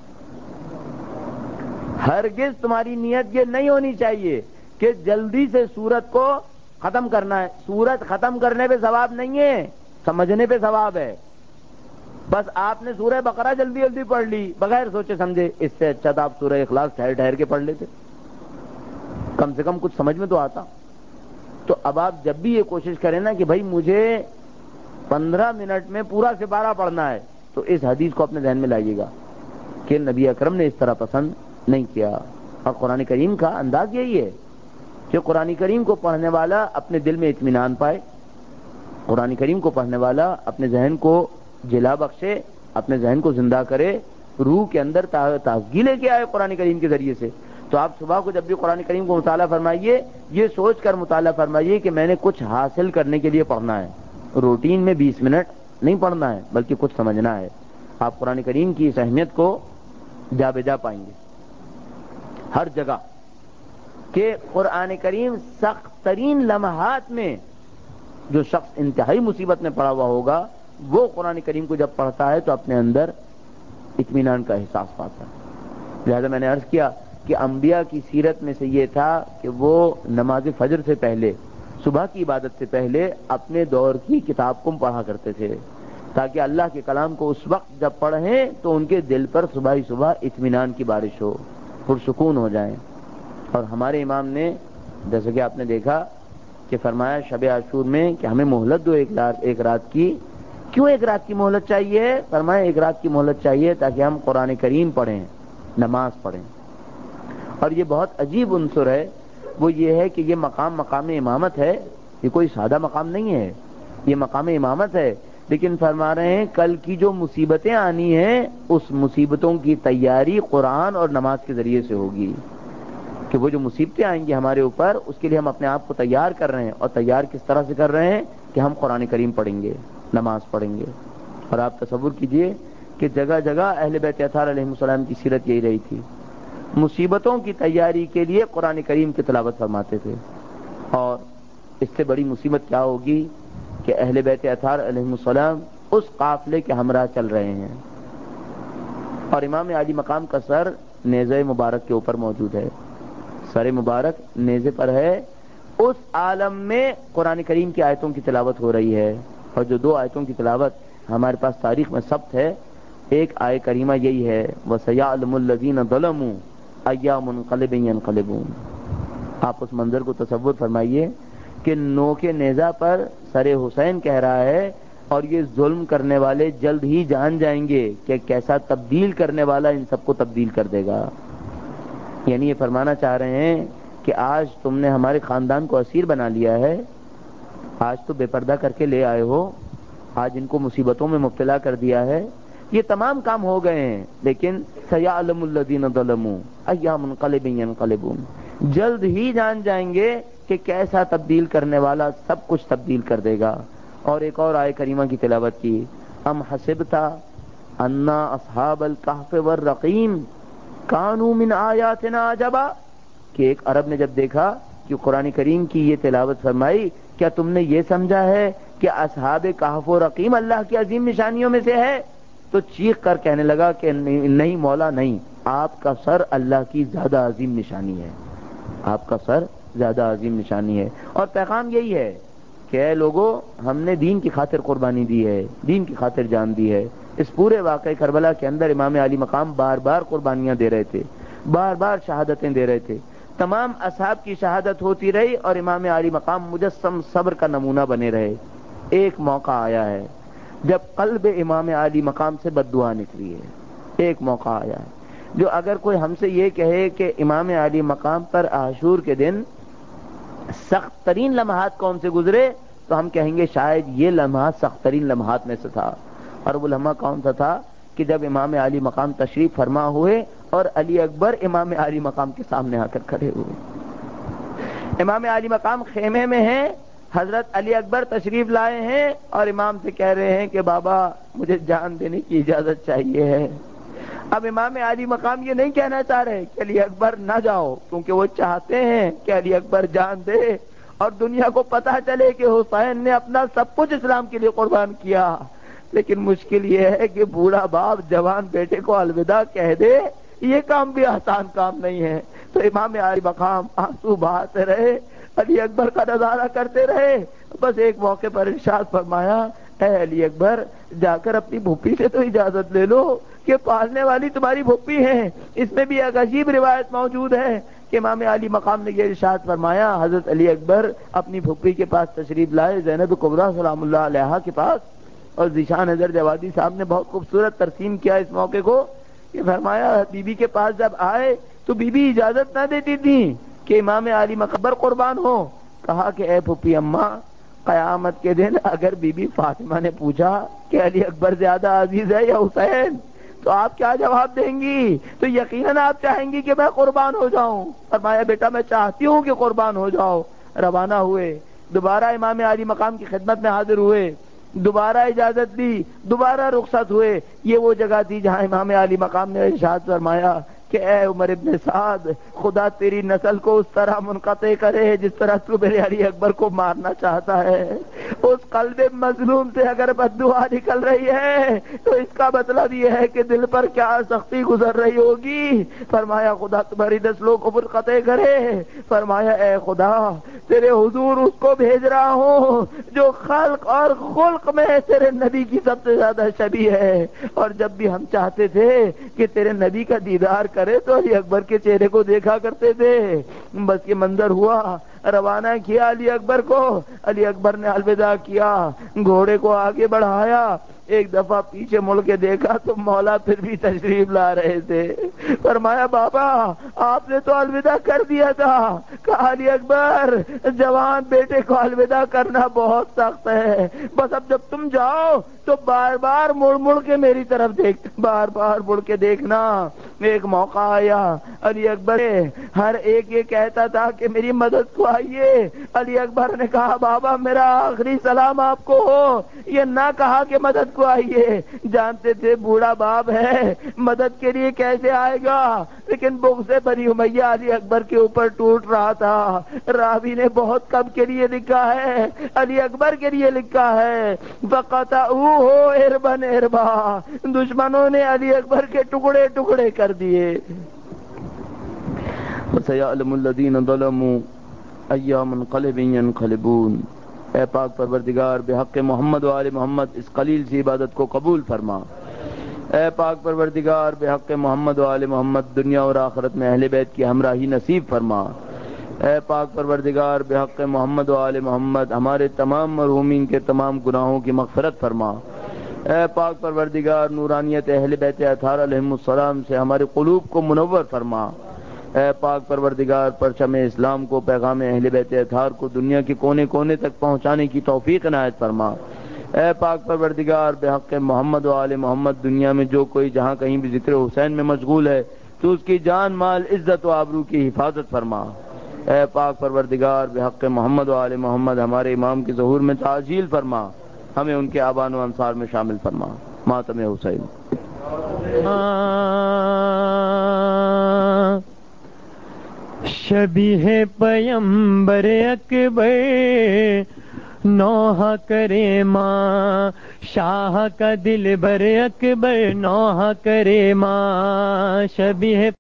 ہرگز تمہاری نیت یہ نہیں ہونی چاہیے کہ جلدی سے سورت کو ختم کرنا ہے. سورت ختم کرنے پہ ثواب نہیں ہے, سمجھنے پہ ثواب ہے. بس آپ نے سورہ بقرہ جلدی جلدی پڑھ لی بغیر سوچے سمجھے, اس سے اچھا تھا آپ سورہ اخلاص ٹھہر ٹھہر کے پڑھ لیتے, کم سے کم کچھ سمجھ میں تو آتا. تو اب آپ جب بھی یہ کوشش کریں نا کہ بھائی مجھے 15 منٹ میں پورا سپارہ پڑھنا ہے, تو اس حدیث کو اپنے ذہن میں لائیے گا کہ نبی اکرم نے اس طرح پسند نہیں کیا. اور قرآن کریم کا انداز یہی ہے کہ قرآن کریم کو پڑھنے والا اپنے دل میں اطمینان پائے, قرآن کریم کو پڑھنے والا اپنے ذہن کو جلا بخشے, اپنے ذہن کو زندہ کرے, روح کے اندر تازگی لے کے آئے قرآن کریم کے ذریعے سے. تو آپ صبح کو جب بھی قرآن کریم کو مطالعہ فرمائیے, یہ سوچ کر مطالعہ فرمائیے کہ میں نے کچھ حاصل کرنے کے لیے پڑھنا ہے. روٹین میں 20 منٹ نہیں پڑھنا ہے بلکہ کچھ سمجھنا ہے. آپ قرآن کریم کی اس اہمیت کو جا بجا پائیں گے ہر جگہ کہ قرآن کریم سخت ترین لمحات میں جو شخص انتہائی مصیبت میں پڑا ہوا ہوگا وہ قرآن کریم کو جب پڑھتا ہے تو اپنے اندر اطمینان کا احساس پاتا ہے. لہذا میں نے عرض کیا کہ انبیاء کی سیرت میں سے یہ تھا کہ وہ نماز فجر سے پہلے, صبح کی عبادت سے پہلے اپنے دور کی کتاب کو پڑھا کرتے تھے, تاکہ اللہ کے کلام کو اس وقت جب پڑھیں تو ان کے دل پر صبح ہی صبح اطمینان کی بارش ہو, پرسکون ہو جائیں. اور ہمارے امام نے جیسے کہ آپ نے دیکھا کہ فرمایا شب عاشور میں کہ ہمیں مہلت دو ایک رات کی. کیوں ایک رات کی مہلت چاہیے؟ فرمایا ایک رات کی مہلت چاہیے تاکہ ہم قرآن کریم پڑھیں, نماز پڑھیں. اور یہ بہت عجیب عنصر ہے, وہ یہ ہے کہ یہ مقام امامت ہے, یہ کوئی سادہ مقام نہیں ہے, یہ مقام امامت ہے. لیکن فرما رہے ہیں کل کی جو مصیبتیں آنی ہیں اس مصیبتوں کی تیاری قرآن اور نماز کے ذریعے سے ہوگی. کہ وہ جو مصیبتیں آئیں گی ہمارے اوپر اس کے لیے ہم اپنے آپ کو تیار کر رہے ہیں, اور تیار کس طرح سے کر رہے ہیں کہ ہم قرآن کریم پڑھیں گے, نماز پڑھیں گے. اور آپ تصور کیجئے کہ جگہ جگہ اہل بیت اطہار علیہ السلام کی سیرت یہی رہی تھی, مصیبتوں کی تیاری کے لیے قرآن کریم کی تلاوت فرماتے تھے. اور اس سے بڑی مصیبت کیا ہوگی کہ اہل بیت اطہار علیہ السلام اس قافلے کے ہمراہ چل رہے ہیں اور امام عالی مقام کا سر نیزہ مبارک کے اوپر موجود ہے, سر مبارک نیزے پر ہے. اس عالم میں قرآن کریم کی آیتوں کی تلاوت ہو رہی ہے. اور جو 2 آیتوں کی تلاوت ہمارے پاس تاریخ میں ثبت ہے, ایک آیت کریمہ یہی ہے وَسَيَعْلَمُ الَّذِينَ ظَلَمُوا أَيَّ مُنْقَلِبٍ يَنْقَلِبُونَ. آپ اس منظر کو تصور فرمائیے کہ نوک نیزہ پر سر حسین کہہ رہا ہے اور یہ ظلم کرنے والے جلد ہی جان جائیں گے کہ کیسا تبدیل کرنے والا ان سب کو تبدیل کر دے گا. یعنی یہ فرمانا چاہ رہے ہیں کہ آج تم نے ہمارے خاندان کو اسیر بنا لیا ہے، آج تو بے پردہ کر کے لے آئے ہو، آج ان کو مصیبتوں میں مبتلا کر دیا ہے، یہ تمام کام ہو گئے ہیں، لیکن سیعلم الذین ظلموا ای منقلب ینقلبون، جلد ہی جان جائیں گے کہ کیسا تبدیل کرنے والا سب کچھ تبدیل کر دے گا۔ اور ایک اور آیت کریمہ کی تلاوت کی، ام حسبت ان اصحاب الکہف والرقیم کانوا من آیاتنا عجبا، کہ ایک عرب نے جب دیکھا کہ قرآن کریم کی یہ تلاوت فرمائی، کیا تم نے یہ سمجھا ہے کہ اصحاب کہف و رقیم اللہ کی عظیم نشانیوں میں سے ہے؟ تو چیخ کر کہنے لگا کہ نہیں مولا نہیں، آپ کا سر اللہ کی زیادہ عظیم نشانی ہے، آپ کا سر زیادہ عظیم نشانی ہے۔ اور پیغام یہی ہے کہ اے لوگو، ہم نے دین کی خاطر قربانی دی ہے، دین کی خاطر جان دی ہے۔ اس پورے واقعہ کربلا کے اندر امام علی مقام بار بار قربانیاں دے رہے تھے، بار بار شہادتیں دے رہے تھے، تمام اصحاب کی شہادت ہوتی رہی اور امام علی مقام مجسم صبر کا نمونہ بنے رہے۔ ایک موقع آیا ہے جب قلب امام علی مقام سے بد دعا نکلی ہے، ایک موقع آیا ہے جو اگر کوئی ہم سے یہ کہے کہ امام علی مقام پر عاشور کے دن سخت ترین لمحات کون سے گزرے، تو ہم کہیں گے شاید یہ لمحہ سخت ترین لمحات میں سے تھا۔ اور وہ لمحہ کون سا تھا کہ جب امام علی مقام تشریف فرما ہوئے اور علی اکبر امام علی مقام کے سامنے آ کر کھڑے ہوئے۔ امام علی مقام خیمے میں ہیں، حضرت علی اکبر تشریف لائے ہیں اور امام سے کہہ رہے ہیں کہ بابا مجھے جان دینے کی اجازت چاہیے ہے۔ اب امام علی مقام یہ نہیں کہنا چاہ رہے کہ علی اکبر نہ جاؤ، کیونکہ وہ چاہتے ہیں کہ علی اکبر جان دے اور دنیا کو پتہ چلے کہ حسین نے اپنا سب کچھ اسلام کے لیے قربان کیا۔ لیکن مشکل یہ ہے کہ بوڑھا باپ جوان بیٹے کو الوداع کہہ دے، یہ کام بھی آسان کام نہیں ہے۔ تو امام علی مقام آنسو بہاتے رہے، علی اکبر کا نظارہ کرتے رہے۔ بس ایک موقع پر ارشاد فرمایا، اے علی اکبر جا کر اپنی پھوپھی سے تو اجازت لے لو کہ پالنے والی تمہاری پھوپھی ہیں۔ اس میں بھی ایک عجیب روایت موجود ہے کہ امام علی مقام نے یہ ارشاد فرمایا، حضرت علی اکبر اپنی پھوپھی کے پاس تشریف لائے، زینب کبریٰ سلام اللہ علیہا کے پاس، اور ذیشان حضرت جوادی صاحب نے بہت خوبصورت ترسیم کیا اس موقع کو کہ فرمایا بی بی کے پاس جب آئے تو بی بی اجازت نہ دیتی تھی کہ امام علی مقبر قربان ہو۔ کہا کہ اے پھوپھی اماں، قیامت کے دن اگر بی بی فاطمہ نے پوچھا کہ علی اکبر زیادہ عزیز ہے یا حسین تو آپ کیا جواب دیں گی؟ تو یقیناً آپ چاہیں گی کہ میں قربان ہو جاؤں۔ فرمایا بیٹا میں چاہتی ہوں کہ قربان ہو جاؤ۔ روانہ ہوئے، دوبارہ امام علی مقام کی خدمت میں حاضر ہوئے، دوبارہ اجازت دی، دوبارہ رخصت ہوئے۔ یہ وہ جگہ تھی جہاں امام علی مقام نے ارشاد فرمایا کہ اے عمر ابن سعد، خدا تیری نسل کو اس طرح منقطع کرے جس طرح تو میرے علی اکبر کو مارنا چاہتا ہے۔ اس قلب مظلوم سے اگر بد دعا نکل رہی ہے تو اس کا مطلب یہ ہے کہ دل پر کیا سختی گزر رہی ہوگی۔ فرمایا خدا تمہاری نسلوں کو منقطع کرے۔ فرمایا اے خدا تیرے حضور اس کو بھیج رہا ہوں جو خلق اور خلق میں تیرے نبی کی سب سے زیادہ شبیہ ہے۔ اور جب بھی ہم چاہتے تھے کہ تیرے نبی کا دیدار کرے تو علی اکبر کے چہرے کو دیکھا کرتے تھے۔ بس یہ منظر ہوا، روانہ کیا علی اکبر کو، علی اکبر نے الوداع کیا، گھوڑے کو آگے بڑھایا، ایک دفعہ پیچھے مڑ کے دیکھا تو مولا پھر بھی تشریف لا رہے تھے۔ فرمایا بابا آپ نے تو الوداع کر دیا تھا۔ کہا علی اکبر جوان بیٹے کو الوداع کرنا بہت سخت ہے، بس اب جب تم جاؤ تو بار بار مڑ مڑ کے میری طرف دیکھ، بار بار مڑ کے دیکھنا۔ ایک موقع آیا، علی اکبر ہر ایک یہ کہتا تھا کہ میری مدد کو آئیے۔ علی اکبر نے کہا بابا میرا آخری سلام آپ کو ہو، یہ نہ کہا کہ مدد کو آئیے۔ جانتے تھے بوڑھا باپ ہے، مدد کے لیے کیسے آئے گا، لیکن بغض بنی امیہ علی اکبر کے اوپر ٹوٹ رہا تھا۔ راوی نے بہت کم کے لیے لکھا ہے، علی اکبر کے لیے لکھا ہے فَقَطَعُوهُ عِرْبًا عِرْبًا، دشمنوں نے علی اکبر کے ٹکڑے ٹکڑے کر دیے۔ وَسَيَعْلَمُ الَّذِينَ ظَلَمُوا أَيَّ مُنقَلِبٍ يَنقَلِبُونَ۔ اے پاک پروردگار بحق محمد و آل محمد اس قلیل سی عبادت کو قبول فرما۔ اے پاک پروردگار بحق محمد و آل محمد دنیا اور آخرت میں اہل بیت کی ہمراہی نصیب فرما۔ اے پاک پروردگار بحق محمد و آل محمد ہمارے تمام مرحومین کے تمام گناہوں کی مغفرت فرما۔ اے پاک پروردگار نورانیت اہل بیت اطہار علیہم السلام سے ہمارے قلوب کو منور فرما۔ اے پاک پروردگار پرچم اسلام کو، پیغام اہل بیت اطہار کو دنیا کے کونے کونے تک پہنچانے کی توفیق عنایت فرما۔ اے پاک پروردگار بحق محمد و آل محمد، دنیا میں جو کوئی جہاں کہیں بھی ذکر حسین میں مشغول ہے تو اس کی جان مال عزت و آبرو کی حفاظت فرما۔ اے پاک پروردگار بحق محمد و آل محمد، ہمارے امام کے ظہور میں تعجیل فرما، ہمیں ان کے آبان و انصار میں شامل فرما۔ ماتم حسین۔ شبیہ پیمبر اکبر نوح کرے ماں، شاہ کا دل بر اکبر نوح کرے ماں، شبیہ